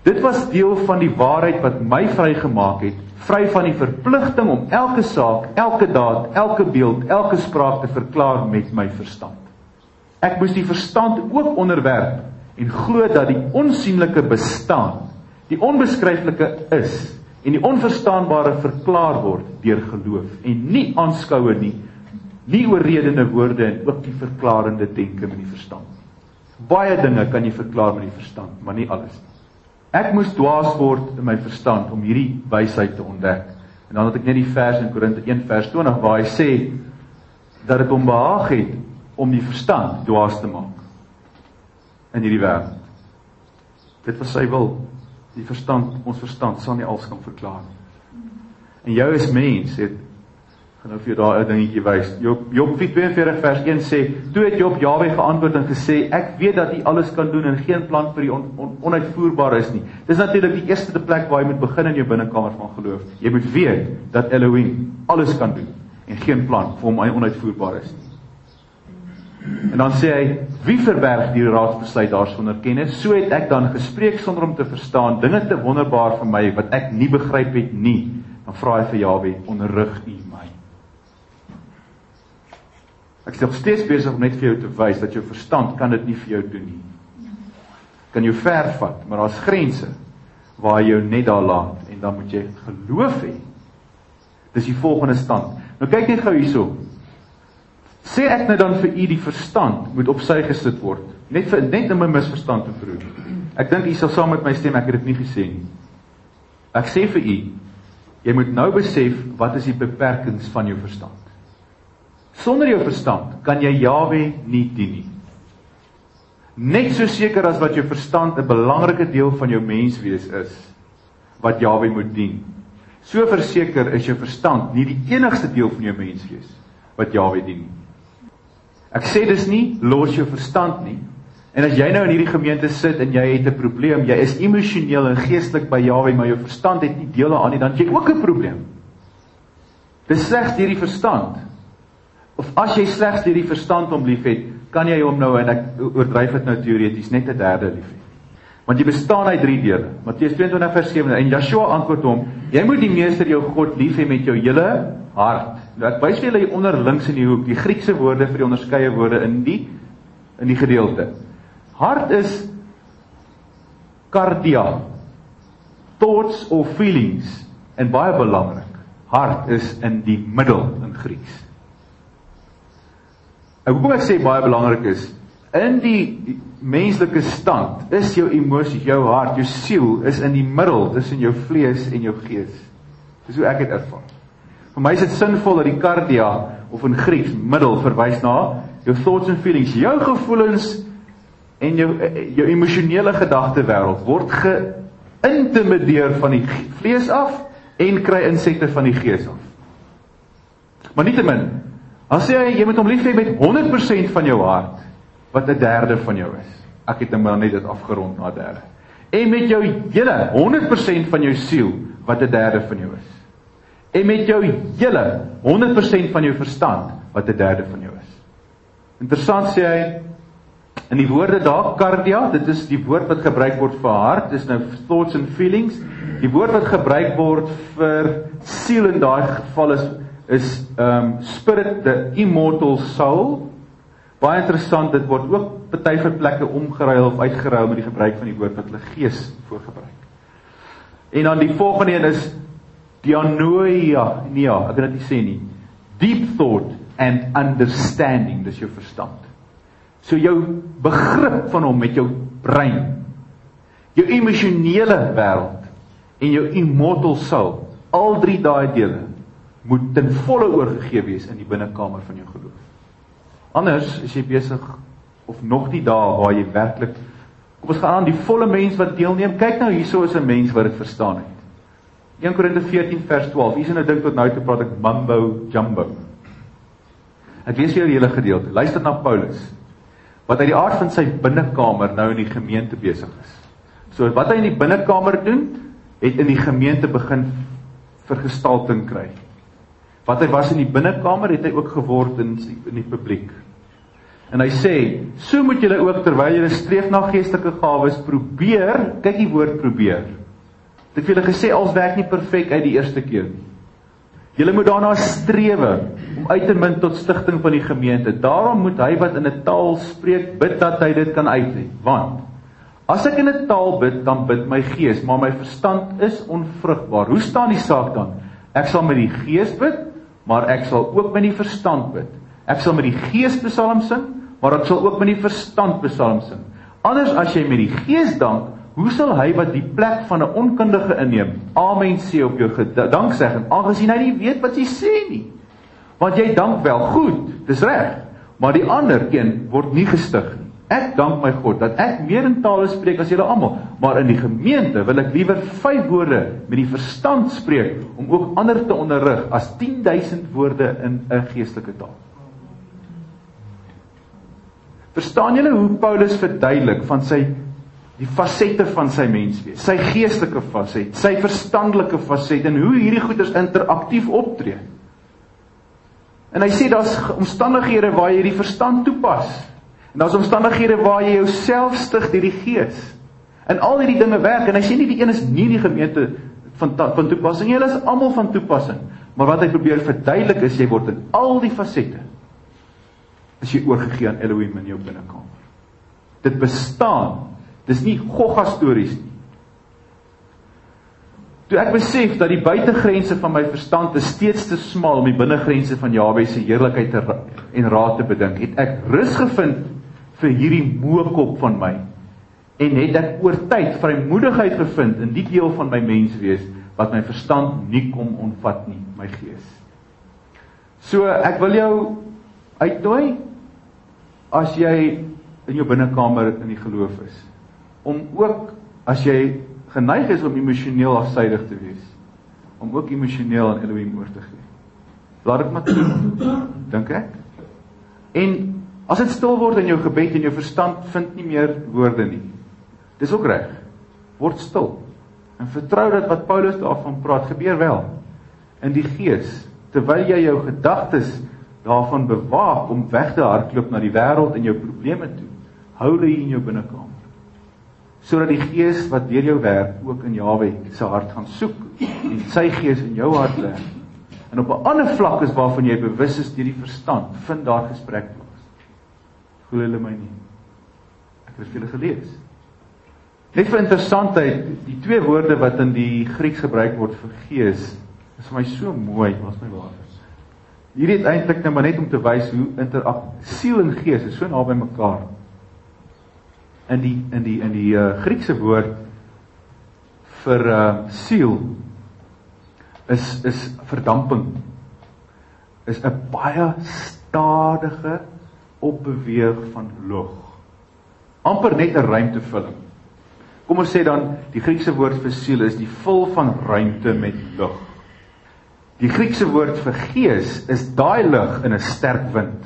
Dit was deel van die waarheid wat my vrygemaak het, vry van die verpligting om elke saak, elke daad, elke beeld, elke spraak te verklaar met my verstand. Ek moes die verstand ook onderwerp en glo dat die onsienlike bestaan, die onbeskryflike is en die onverstaanbare verklaar word deur geloof en nie aanskoue nie oorredende woorde en ook die verklarende denke met die verstand. Baie dinge kan jy verklaar met die verstand, maar nie alles nie. Ek moes dwaas word in my verstand om hierdie wysheid te ontdek. En dan het ek net die vers in Korinte 1 vers 20 waar hy sê dat dit hom behaag het om die verstand dwaas te maak in hierdie wêreld. Dit was sy wil. Die verstand, ons verstand sal nie alles kan verklaar nie. En jou as mens het, gaan nou vir jou daar 'n dingetjie wys. Job 42 vers 1 sê, toe het Job Jahwe geantwoord en gesê, ek weet dat hy alles kan doen en geen plan vir die onuitvoerbare is nie. Dis natuurlik die eerste plek waar jy moet begin in jou binnekamer van geloof. Jy moet weet dat Elohim alles kan doen en geen plan vir hom onuitvoerbaar is nie. En dan sê hy, wie verberg die raadsbesluit daar sonder kennis? So het ek dan gespreek sonder om te verstaan, dinge te wonderbaar vir my, wat ek nie begryp het nie. Dan vra hy vir Jahwe, onderrig u my. Ek is nog steeds besig om net vir jou te wys, dat jou verstand kan dit nie vir jou doen nie. Kan jou ver vat, maar daar's grense, waar jy jou net daar laat, en dan moet jy geloof hê. Dis die volgende stand. Nou kyk net gou hierso. Sê ek nou dan vir u die verstand moet op sy gesit word, net in my misverstand te proe. Ek dink u sal saam met my stem, ek het dit nie gesê nie. Ek sê vir u, jy moet nou besef, wat is die beperkings van jou verstand. Sonder jou verstand kan jy Jahwe nie dien nie. Net so seker as wat jou verstand 'n belangrike deel van jou menswees is, wat Jahwe moet dien. So verseker is jou verstand nie die enigste deel van jou menswees, wat Jahwe dien nie. Ek sê dis nie, los jou verstand nie. En as jy nou in hierdie gemeente sit en jy het 'n probleem, jy is emosioneel en geestelik by Jahwe, maar jou verstand het nie dele aan nie, dan het jy ook 'n probleem. Dis slegs deur die verstand. Of as jy slegs deur die verstand hom lief het, kan jy hom nou, en ek oordryf dit nou teoreties, net 'n derde lief het. Want jy bestaan uit 3 dele. Matteus 22 vers 7, en Joshua antwoord hom, jy moet die Meester jou God lief hê met jou hele hart. Nou ek wys vir julle onder links in die hoek, die Griekse woorde vir die onderskeie woorde in die gedeelte. Hart is kardia, thoughts or feelings, en baie belangrik, hart is in die middel in Grieks. Hoekom ek sê baie belangrik is, in die menslike stand is jou emosies, jou hart, jou siel is in die middel tussen jou vlees en jou gees. Dis hoe ek dit ervaar. Vir my is dit sinvol dat die kardia, of in Grieks middel, verwys na jou thoughts and feelings, jou gevoelens en jou emosionele gedagtewêreld word geïntimideer van die vlees af en kry insette van die gees af. Maar nietemin, as jy moet hom lief hê met 100% van jou hart, wat 'n derde van jou is. Ek het nou net dit afgerond na 'n derde. En met jou hele 100% van jou siel, wat 'n derde van jou is. En met jou hele 100% van jou verstand, wat 'n derde van jou is. Interessant sê hy, in die woorde daar, kardia, dit is die woord wat gebruik word vir hart, dis nou thoughts and feelings. Die woord wat gebruik word vir siel in daai geval is spirit, the immortal soul. Baie interessant, dit word ook party vir plekke omgeruil of uitgeruil met die gebruik van die woord wat hulle gees voorgebruik. En dan die volgende een is dianoia, ek kan dit nie sê nie. Deep thought and understanding, dis jou verstand. So jou begrip van hom met jou brein, jou emosionele wêreld en jou immortal soul, al 3 daai dele moet ten volle oorgegee wees in die binnekamer van jou geloof. Anders is jy besig, of nog nie daar waar jy werklik, kom ons gaan aan, die volle mens wat deelneem, kyk nou, hierso is 'n mens wat dit verstaan het. 1 Korinte 14 vers 12, hier is nou dink tot nou toe praat ek mambo jumbo. Ek lees vir julle die hele gedeelte, luister na Paulus, wat uit die aard van sy binnekamer nou in die gemeente besig is. So wat hy in die binnekamer doen, het in die gemeente begin vergestalting kry. Wat hy was in die binnekamer, het hy ook geword in die publiek. En hy sê, so moet julle ook terwyl julle streef na geestelike gawes probeer, kyk die woord probeer. Ek het vir julle gesê, alles werk nie perfek uit die eerste keer nie. Julle moet daarna strewe om uit te munt tot stigting van die gemeente. Daarom moet hy wat in 'n taal spreek, bid dat hy dit kan uitlei. Want as ek in 'n taal bid, dan bid my gees, maar my verstand is onvrugbaar. Hoe staan die saak dan? Ek sal met die gees bid, maar ek sal ook met die verstand bid. Ek sal met die gees psalm sing, maar ek sal ook met die verstand psalm sing. Anders as jy met die gees dank, hoe sal hy wat die plek van 'n onkundige inneem, amen sê op jou danksegging, aangesien hy nie weet wat jy sê nie? Want jy dank wel goed, dis reg, maar die ander een word nie gestig nie. Ek dank my God, dat ek meer in tale spreek as julle almal, maar in die gemeente wil ek liewer 5 woorde met die verstand spreek, om ook ander te onderrig, as 10.000 woorde in 'n geestelike taal. Verstaan julle hoe Paulus verduidelik van die fasette van sy menswees, sy geestelike faset, sy verstandelike faset, en hoe hierdie goeders interaktief optree? En hy sê, daar's omstandighede waar jy die verstand toepas, en daar's omstandighede waar jy jouself stig deur die gees, en al hierdie dinge werk, en hy sê nie die een is nie die gemeente van toepassing, julle is almal van toepassing, maar wat hy probeer verduidelik is, jy word in al die fasette, is jy oorgegee aan Elohim in jou binnekamer. Dit bestaan, dis nie Gogga stories nie. Toe ek besef dat die buitengrense van my verstand is steeds te smal om die binnengrense van Jahwe se heerlikheid en raad te bedink, het ek rus gevind vir hierdie moekop van my, en het ek oor tyd vrymoedigheid gevind in die deel van my menswees, wat my verstand nie kom omvat nie, my gees. So, ek wil jou uitnooi, as jy in jou binnekamer in die geloof is, om ook, as jy geneig is om emosioneel afsydig te wees, om ook emosioneel aan Elohim oor te gee. Laat dit maar toe, dink ek. En as dit stil word in jou gebed en jou verstand vind nie meer woorde nie, dis ook reg, word stil, en vertrou dat wat Paulus daarvan praat, gebeur wel, in die gees, terwyl jy jou gedagtes daarvan bewaak om weg te hardloop na die wêreld en jou probleme toe, hou hulle in jou binnekamer, sodat die gees wat deur jou werk ook in Jahwe se hart gaan soek, en sy gees in jou hart werk, en op 'n ander vlak is waarvan jy bewus is deur die verstand, vind daar gesprek plaas. Glo hulle my nie? Ek het vir julle gelees. Net vir interessantheid, die 2 woorde wat in die Grieks gebruik word vir gees, is vir my so mooi, was my waar. Hierdie het eintlik nou maar net om te wys hoe siel en gees is so naby mekaar. In die Griekse woord vir siel is verdamping, is 'n baie stadige opbeweeg van lug. Amper net 'n ruimtevulling. Kom ons sê dan, die Griekse woord vir siel is die vul van ruimte met lug. Die Griekse woord vir gees is daai lug in 'n sterk wind.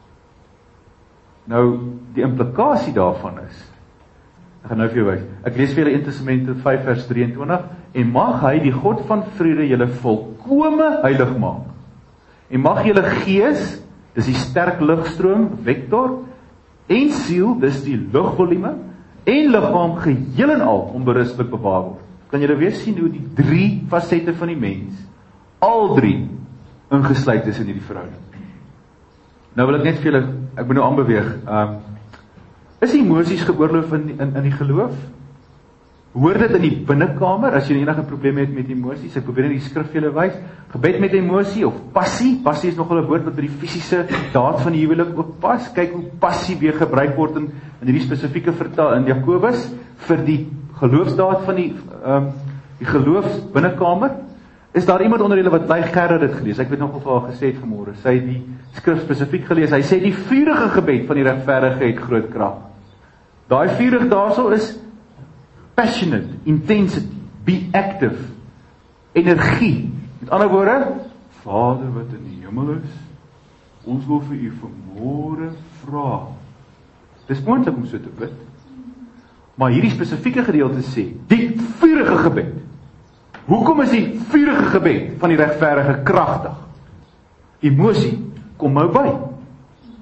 Nou, die implikasie daarvan is, ek gaan nou vir jou wys, ek lees vir julle 1 Testamente 5 vers 23, en mag hy die God van vrede julle volkome heilig maak, en mag julle gees, dis die sterk lugstroom, vektor, en siel, dis die lugvolume, en liggaam geheel en al onberustig bewaar word. Kan julle weer sien hoe die 3 fasette van die mens, al 3 ingesluit is in hierdie verhouding. Nou wil ek net vir julle, ek moet nou aanbeweeg, is emosies geoorloof in die geloof? Hoor dit in die binnekamer, as jy enige probleme het met emosies, ek probeer in die skrif vir julle wys, gebed met emosie, of passie is nogal 'n woord wat by die fisiese daad van die huwelik ook pas, kyk hoe passie weer gebruik word in hierdie spesifieke vertaal in Jakobus, vir die geloofsdaad van die geloofs binnekamer. Is daar iemand onder julle wat by Gerard dit gelees? Ek weet nog of hy gesê het vanmôre, sy het die skrif spesifiek gelees, hy sê die vurige gebed van die regverdige het groot krag. Daai vurig daarso is passionate, intensity, be active, energie. Met ander woorde, Vader wat in die hemel is, ons wil vir u vanmôre vra. Dis moontlik om so te bid. Maar hierdie spesifieke gedeelte sê, die vurige gebed. Hoekom is die vurige gebed van die regverdige kragtig? Emosie kom nou by.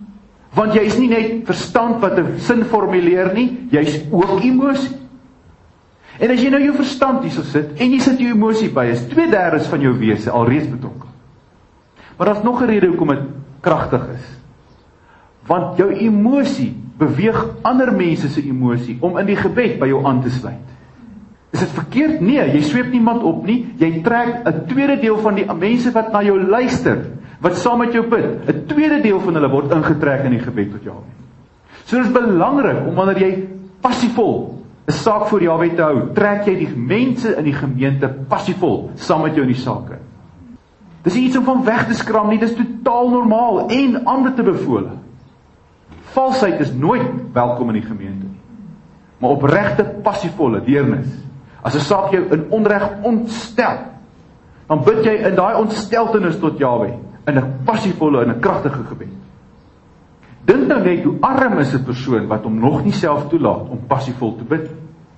Want jy is nie net verstand wat 'n sin formuleer nie, jy is ook emosie. En as jy nou jou verstand hierso sit, en jy sit jou emosie by, is 2/3 van jou wese alreeds betrokke. Maar daar's nog 'n rede hoekom dit kragtig is. Want jou emosie beweeg ander mense se emosie om in die gebed by jou aan te sluit. Is dit verkeerd? Nee, jy sweep niemand op nie, jy trek 'n tweede deel van die mense wat na jou luister, wat saam met jou bid, 'n tweede deel van hulle word ingetrek in die gebed tot Jahwe. So dit is belangrik om wanneer jy passievol 'n saak voor Jahwe te hou, trek jy die mense in die gemeente passievol saam met jou in die saak in. Dis nie iets om van weg te skram nie, dis totaal normaal en ander te bevole. Valsheid is nooit welkom in die gemeente nie. Maar opregte passievolle deernis, as 'n saak jou in onreg ontstel, dan bid jy in daai ontsteltenis tot Jahwe, in 'n passievolle en 'n kragtige gebed. Dink nou net hoe arm is 'n persoon wat hom nog nie self toelaat om passievol te bid.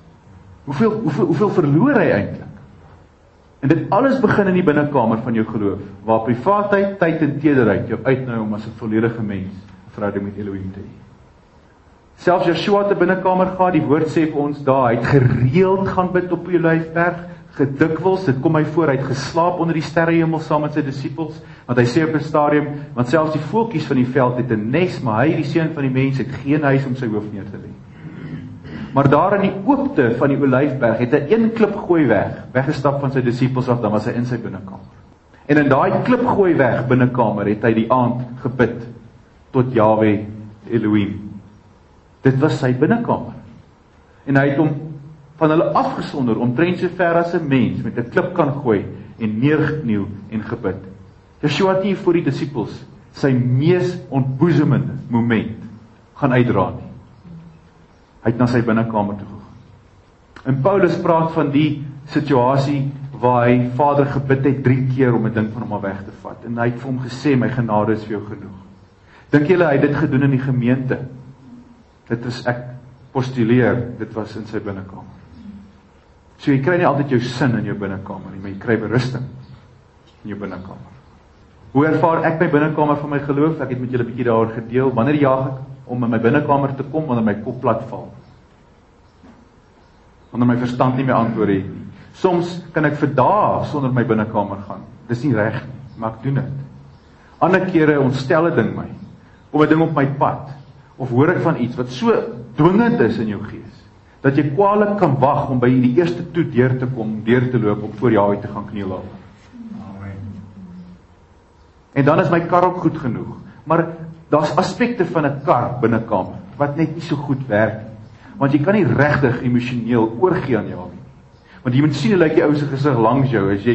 Hoeveel verloor hy eintlik? En dit alles begin in die binnekamer van jou geloof, waar privaatheid, tyd en tederheid jou uitnooi om as 'n volledige mens 'n verhouding met Elohim te hê. Selfs Joshua te binnekamer gaan, die woord sê vir ons daar, hy het gereeld gaan bid op die Olyfberg, gedikwels, dit kom hy voor, hy het geslaap onder die sterrehemel saam met sy disippels, want hy sê op 'n stadium, want selfs die voeltjies van die veld het 'n nes, maar hy, die seun van die mens, het geen huis om sy hoof neer te lê. Maar daar in die oopte van die Olyfberg het hy een klipgooi weggestap van sy disippels af, dan was hy in sy binnekamer. En in daai klipgooi binnekamer het hy die aand gebid tot Jahwe Elohim. Dit was sy binnekamer. En hy het hom van hulle afgesonder, omtrent so ver as 'n mens met 'n klip kan gooi en neergekniel en gebid. Joshua het nie voor die disippels sy mees ontboezemende moment gaan uitdra nie. Hy het na sy binnekamer toe gegaan. En Paulus praat van die situasie waar hy Vader gebid het 3 keer om 'n ding van hom af weg te vat. En hy het vir hom gesê, my genade is vir jou genoeg. Dink julle hy het dit gedoen in die gemeente? Dit is, ek postuleer, dit was in sy binnekamer. So jy kry nie altyd jou sin in jou binnekamer nie, maar jy kry berusting in jou binnekamer. Hoe ervaar ek my binnekamer van my geloof? Ek het met julle 'n bietjie daaroor gedeel. Wanneer jaag ek om in my binnekamer te kom, wanneer my kop plat val? Wanneer my verstand nie meer antwoorde het nie. Soms kan ek vir dae sonder my binnekamer gaan. Dis nie reg nie, maar ek doen dit. Ander kere ontstel 'n ding my, kom 'n ding op my pad, of hoor ek van iets wat so dwingend is in jou gees, dat jy kwaliek kan wag om by die eerste toet deur te loop, om voor Jahwe te gaan kniel af. En dan is my kar ook goed genoeg. Maar daar's aspekte van 'n kar binnekamer wat net nie so goed werk nie. Want jy kan nie regtig emosioneel oorgee aan Jahwe nie. Want jy moet sien hoe lyk die ou se gesig langs jou as jy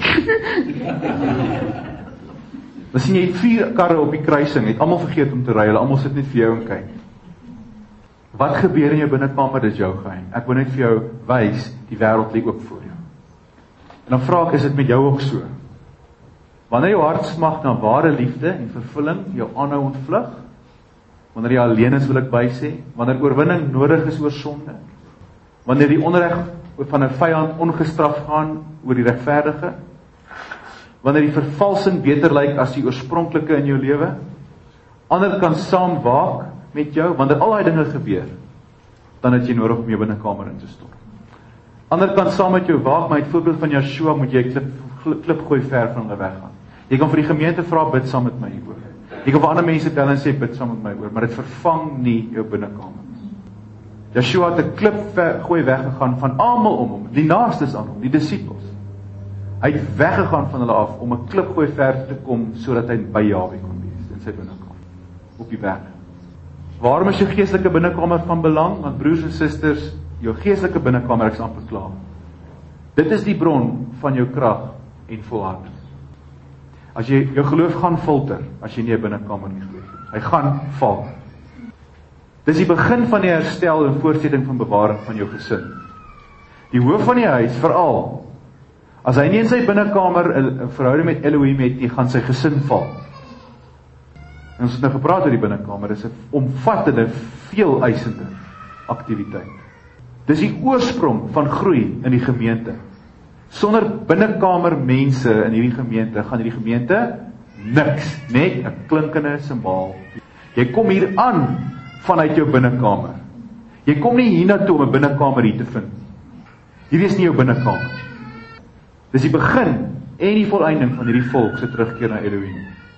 dan sien jy 4 karre op die kruising, het almal vergeet om te ry, hulle almal sit net vir jou en kyk. Wat gebeur in jou binnekamer, dis jou geheim. Ek wil net vir jou wys, die wêreld lê oop voor jou. En dan vra ek, is dit met jou ook so? Wanneer jou hart smag na ware liefde en vervulling, jou aanhou ontvlug, wanneer jy alleen is, wil ek bysê, wanneer oorwinning nodig is oor sonde, wanneer die onreg van 'n vyand ongestraf gaan oor die regverdige, wanneer die vervalsing beter lyk as die oorspronklike in jou lewe, ander kan saam waak met jou, wanneer al daai dinge gebeur, dan het jy nodig om jou binnekamer in te stort. Ander kan saam met jou waak, maar het voorbeeld van Joshua moet jy klip gooi ver van hulle weggaan. Jy kan vir die gemeente vra, bid saam met my hieroor. Jy kan vir ander mense bel en sê, bid saam met my oor, maar dit vervang nie jou binnekamer. Joshua het 'n klip gooi weggegaan van almal om hom, die naastes aan hom, die disippels. Hy het weggegaan van hulle af om 'n klipgooi ver te kom, sodat hy by Jahwe kon wees, in sy binnekamer, op die berg. Waarom is jou geestelike binnekamer van belang? Want broers en susters, jou geestelike binnekamer, ek is amper klaar. Dit is die bron van jou krag en volharding. As jy jou geloof gaan filter, as jy nie 'n binnekamer nie geloof het, hy gaan val. Dis die begin van die herstel en voortsetting van bewaring van jou gesin. Die hoof van die huis, veral, as hy nie in sy binnekamer 'n verhouding met Elohim het nie, gaan sy gesin val. En ons het nou gepraat oor die binnekamer, dis 'n omvattende, veel eisende aktiwiteit. Dis die oorsprong van groei in die gemeente. Sonder binnekamer mense in hierdie gemeente, gaan hierdie gemeente niks, net 'n klinkende simbaal. Jy kom hier aan vanuit jou binnekamer. Jy kom nie hiernatoe om 'n binnekamer hier te vind. Hierdie is nie jou binnekamer. Dis die begin en die volëinding van hierdie volk se terugkeer na Elohim.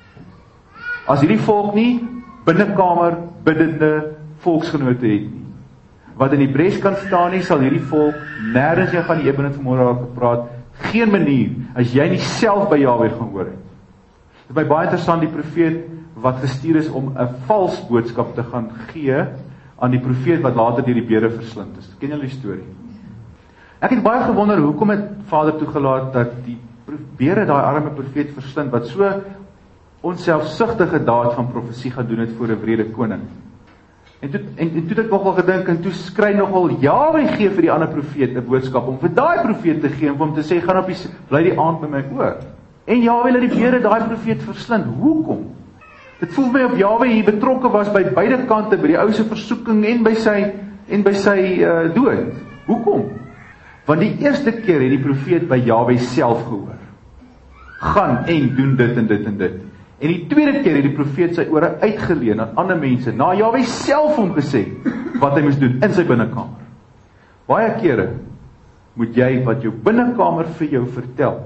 As hierdie volk nie binnekamer biddende volksgenote het nie, wat in die bres kan staan nie, sal hierdie volk nêrens, jy gaan die Eben het vanmôre al gepraat, geen manier, as jy nie self by Jahwe gaan hoor het. Dit is my baie interessant, die profeet wat gestuur is om 'n vals boodskap te gaan gee aan die profeet wat later deur die beere verslind is. Ken julle die storie? Ek het baie gewonder, hoekom het Vader toegelaat dat die beere daai arme profeet verslind, wat so onselfsugtige daad van profesie gaan doen het voor 'n wrede koning. En toe het ek nogal gedink, en toe skry nogal Jahwe gee vir die ander profeet 'n boodskap, om vir daai profeet te gee, om hom te sê, gaan op die, bly die aand by my oor. En Jahwe laat die beere daai profeet verslind. Hoekom? Dit voel my of Jahwe hier betrokke was by beide kante, by die ou se versoeking en by sy dood. Hoekom? Want die eerste keer het die profeet by Jahwe self gehoor. Gaan en doen dit en dit en dit. En die tweede keer het die profeet sy ore uitgeleen aan ander mense, na Jahwe self hom gesê, wat hy moes doen in sy binnekamer. Baie kere moet jy wat jou binnekamer vir jou vertel,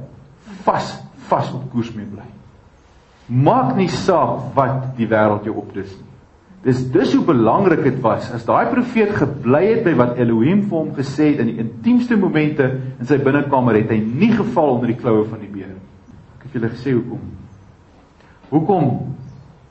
vas op koers mee bly. Maak nie saak wat die wêreld jou opdis nie. Dis hoe belangrik dit was, as daai profeet gebly het by wat Elohim vir hom gesê het, in die intiemste momente in sy binnekamer, het hy nie geval onder die kloue van die beer. Ek het julle gesê hoekom?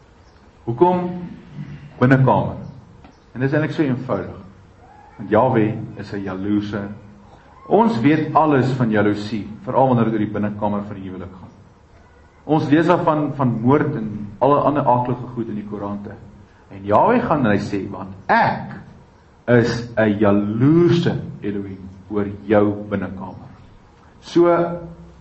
Hoekom binnekamer? En dis eintlik so eenvoudig. Want Jahwe is 'n jaloerse. Ons weet alles van jaloesie, veral wanneer dit oor die binnekamer van die huwelik gaan. Ons lees daarvan van moord en alle ander aaklige goed in die Korante. En Jahwe gaan en hy sê, want ek is 'n jaloerse Elohim oor jou binnekamer. So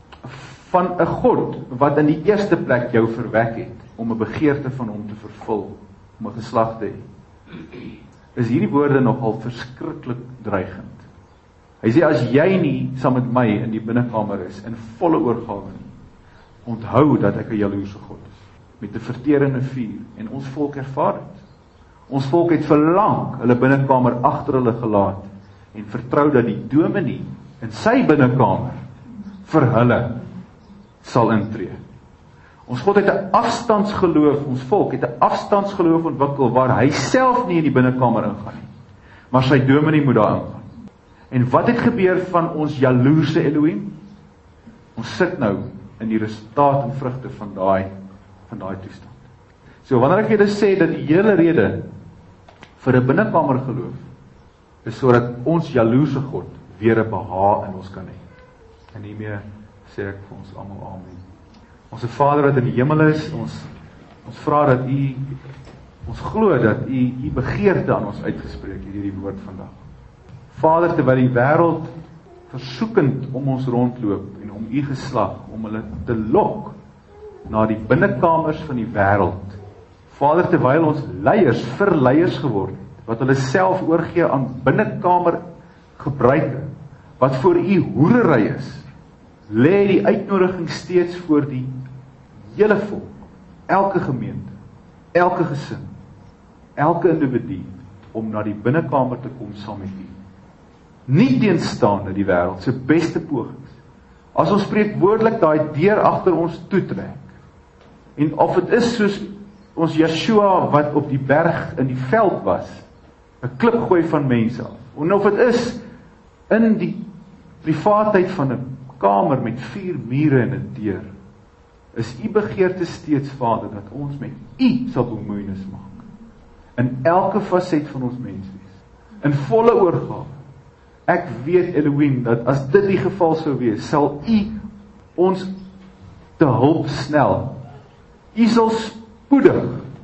van 'n God wat in die eerste plek jou verwek het om 'n begeerte van hom te vervul, om 'n geslag te hê, is hierdie woorde nogal verskriklik dreigend. Hy sê, as jy nie saam met my in die binnekamer is, in volle oorgawe nie, onthou dat ek 'n jaloerse God is, met 'n verterende vuur, en ons volk ervaar dit. Ons volk het verlang hulle binnekamer agter hulle gelaat, en vertrou dat die dominee in sy binnekamer vir hulle sal intree. Ons God het 'n afstandsgeloof, ons volk het 'n afstandsgeloof ontwikkel, waar hy self nie in die binnekamer ingaan nie, maar sy dominee moet daar ingaan. En wat het gebeur van ons jaloerse Elohim? Ons sit nou in die resultaat en vrugte van daai toestand. So wanneer ek julle sê dat die hele rede vir 'n binnekamer geloof is sodat ons jaloerse God weer 'n behaag in ons kan hê. En hiermee sê ek vir ons almal amen. Ons Vader wat in die hemel is, ons vra dat ons glo dat u begeerte aan ons uitgespreek het hierdie woord vandag. Vader, terwyl die wêreld versoekend om ons rondloop en om u geslag, om hulle te lok na die binnekamers van die wêreld. Vader, terwyl ons leiers verleiers geword het, wat hulle self oorgee aan binnekamer gebruike, wat voor u hoerery is, lê die uitnodiging steeds voor die hele volk, elke gemeente, elke gesin, elke individu, om na die binnekamer te kom saam met u. Nie teenstaande die wêreld se beste pogings. As ons spreekwoordelik daai deur agter ons toetrek, en of dit is soos ons Yeshua wat op die berg in die veld was, 'n klip gooi van mense af, en of dit is in die privaatheid van 'n kamer met 4 mure en 'n deur, is u begeerte steeds, Vader, dat ons met u sal bemoeienis maak, in elke faset van ons menswees, in volle oorgawe. Ek weet, Elohim, dat as dit die geval sou wees, sal u ons te hulp snel. U sal spoedig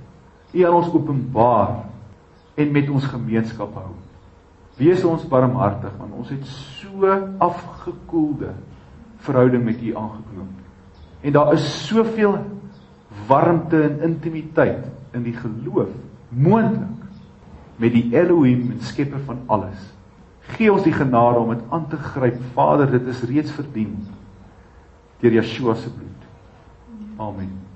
u aan ons openbaar en met ons gemeenskap hou. Wees ons barmhartig, want ons het so afgekoelde verhouding met u aangeknoop. En daar is soveel warmte en intimiteit in die geloof moontlik met die Elohim en skepper van alles. Gee ons die genade om dit aan te gryp, Vader, dit is reeds verdien deur Yeshua se bloed. Amen.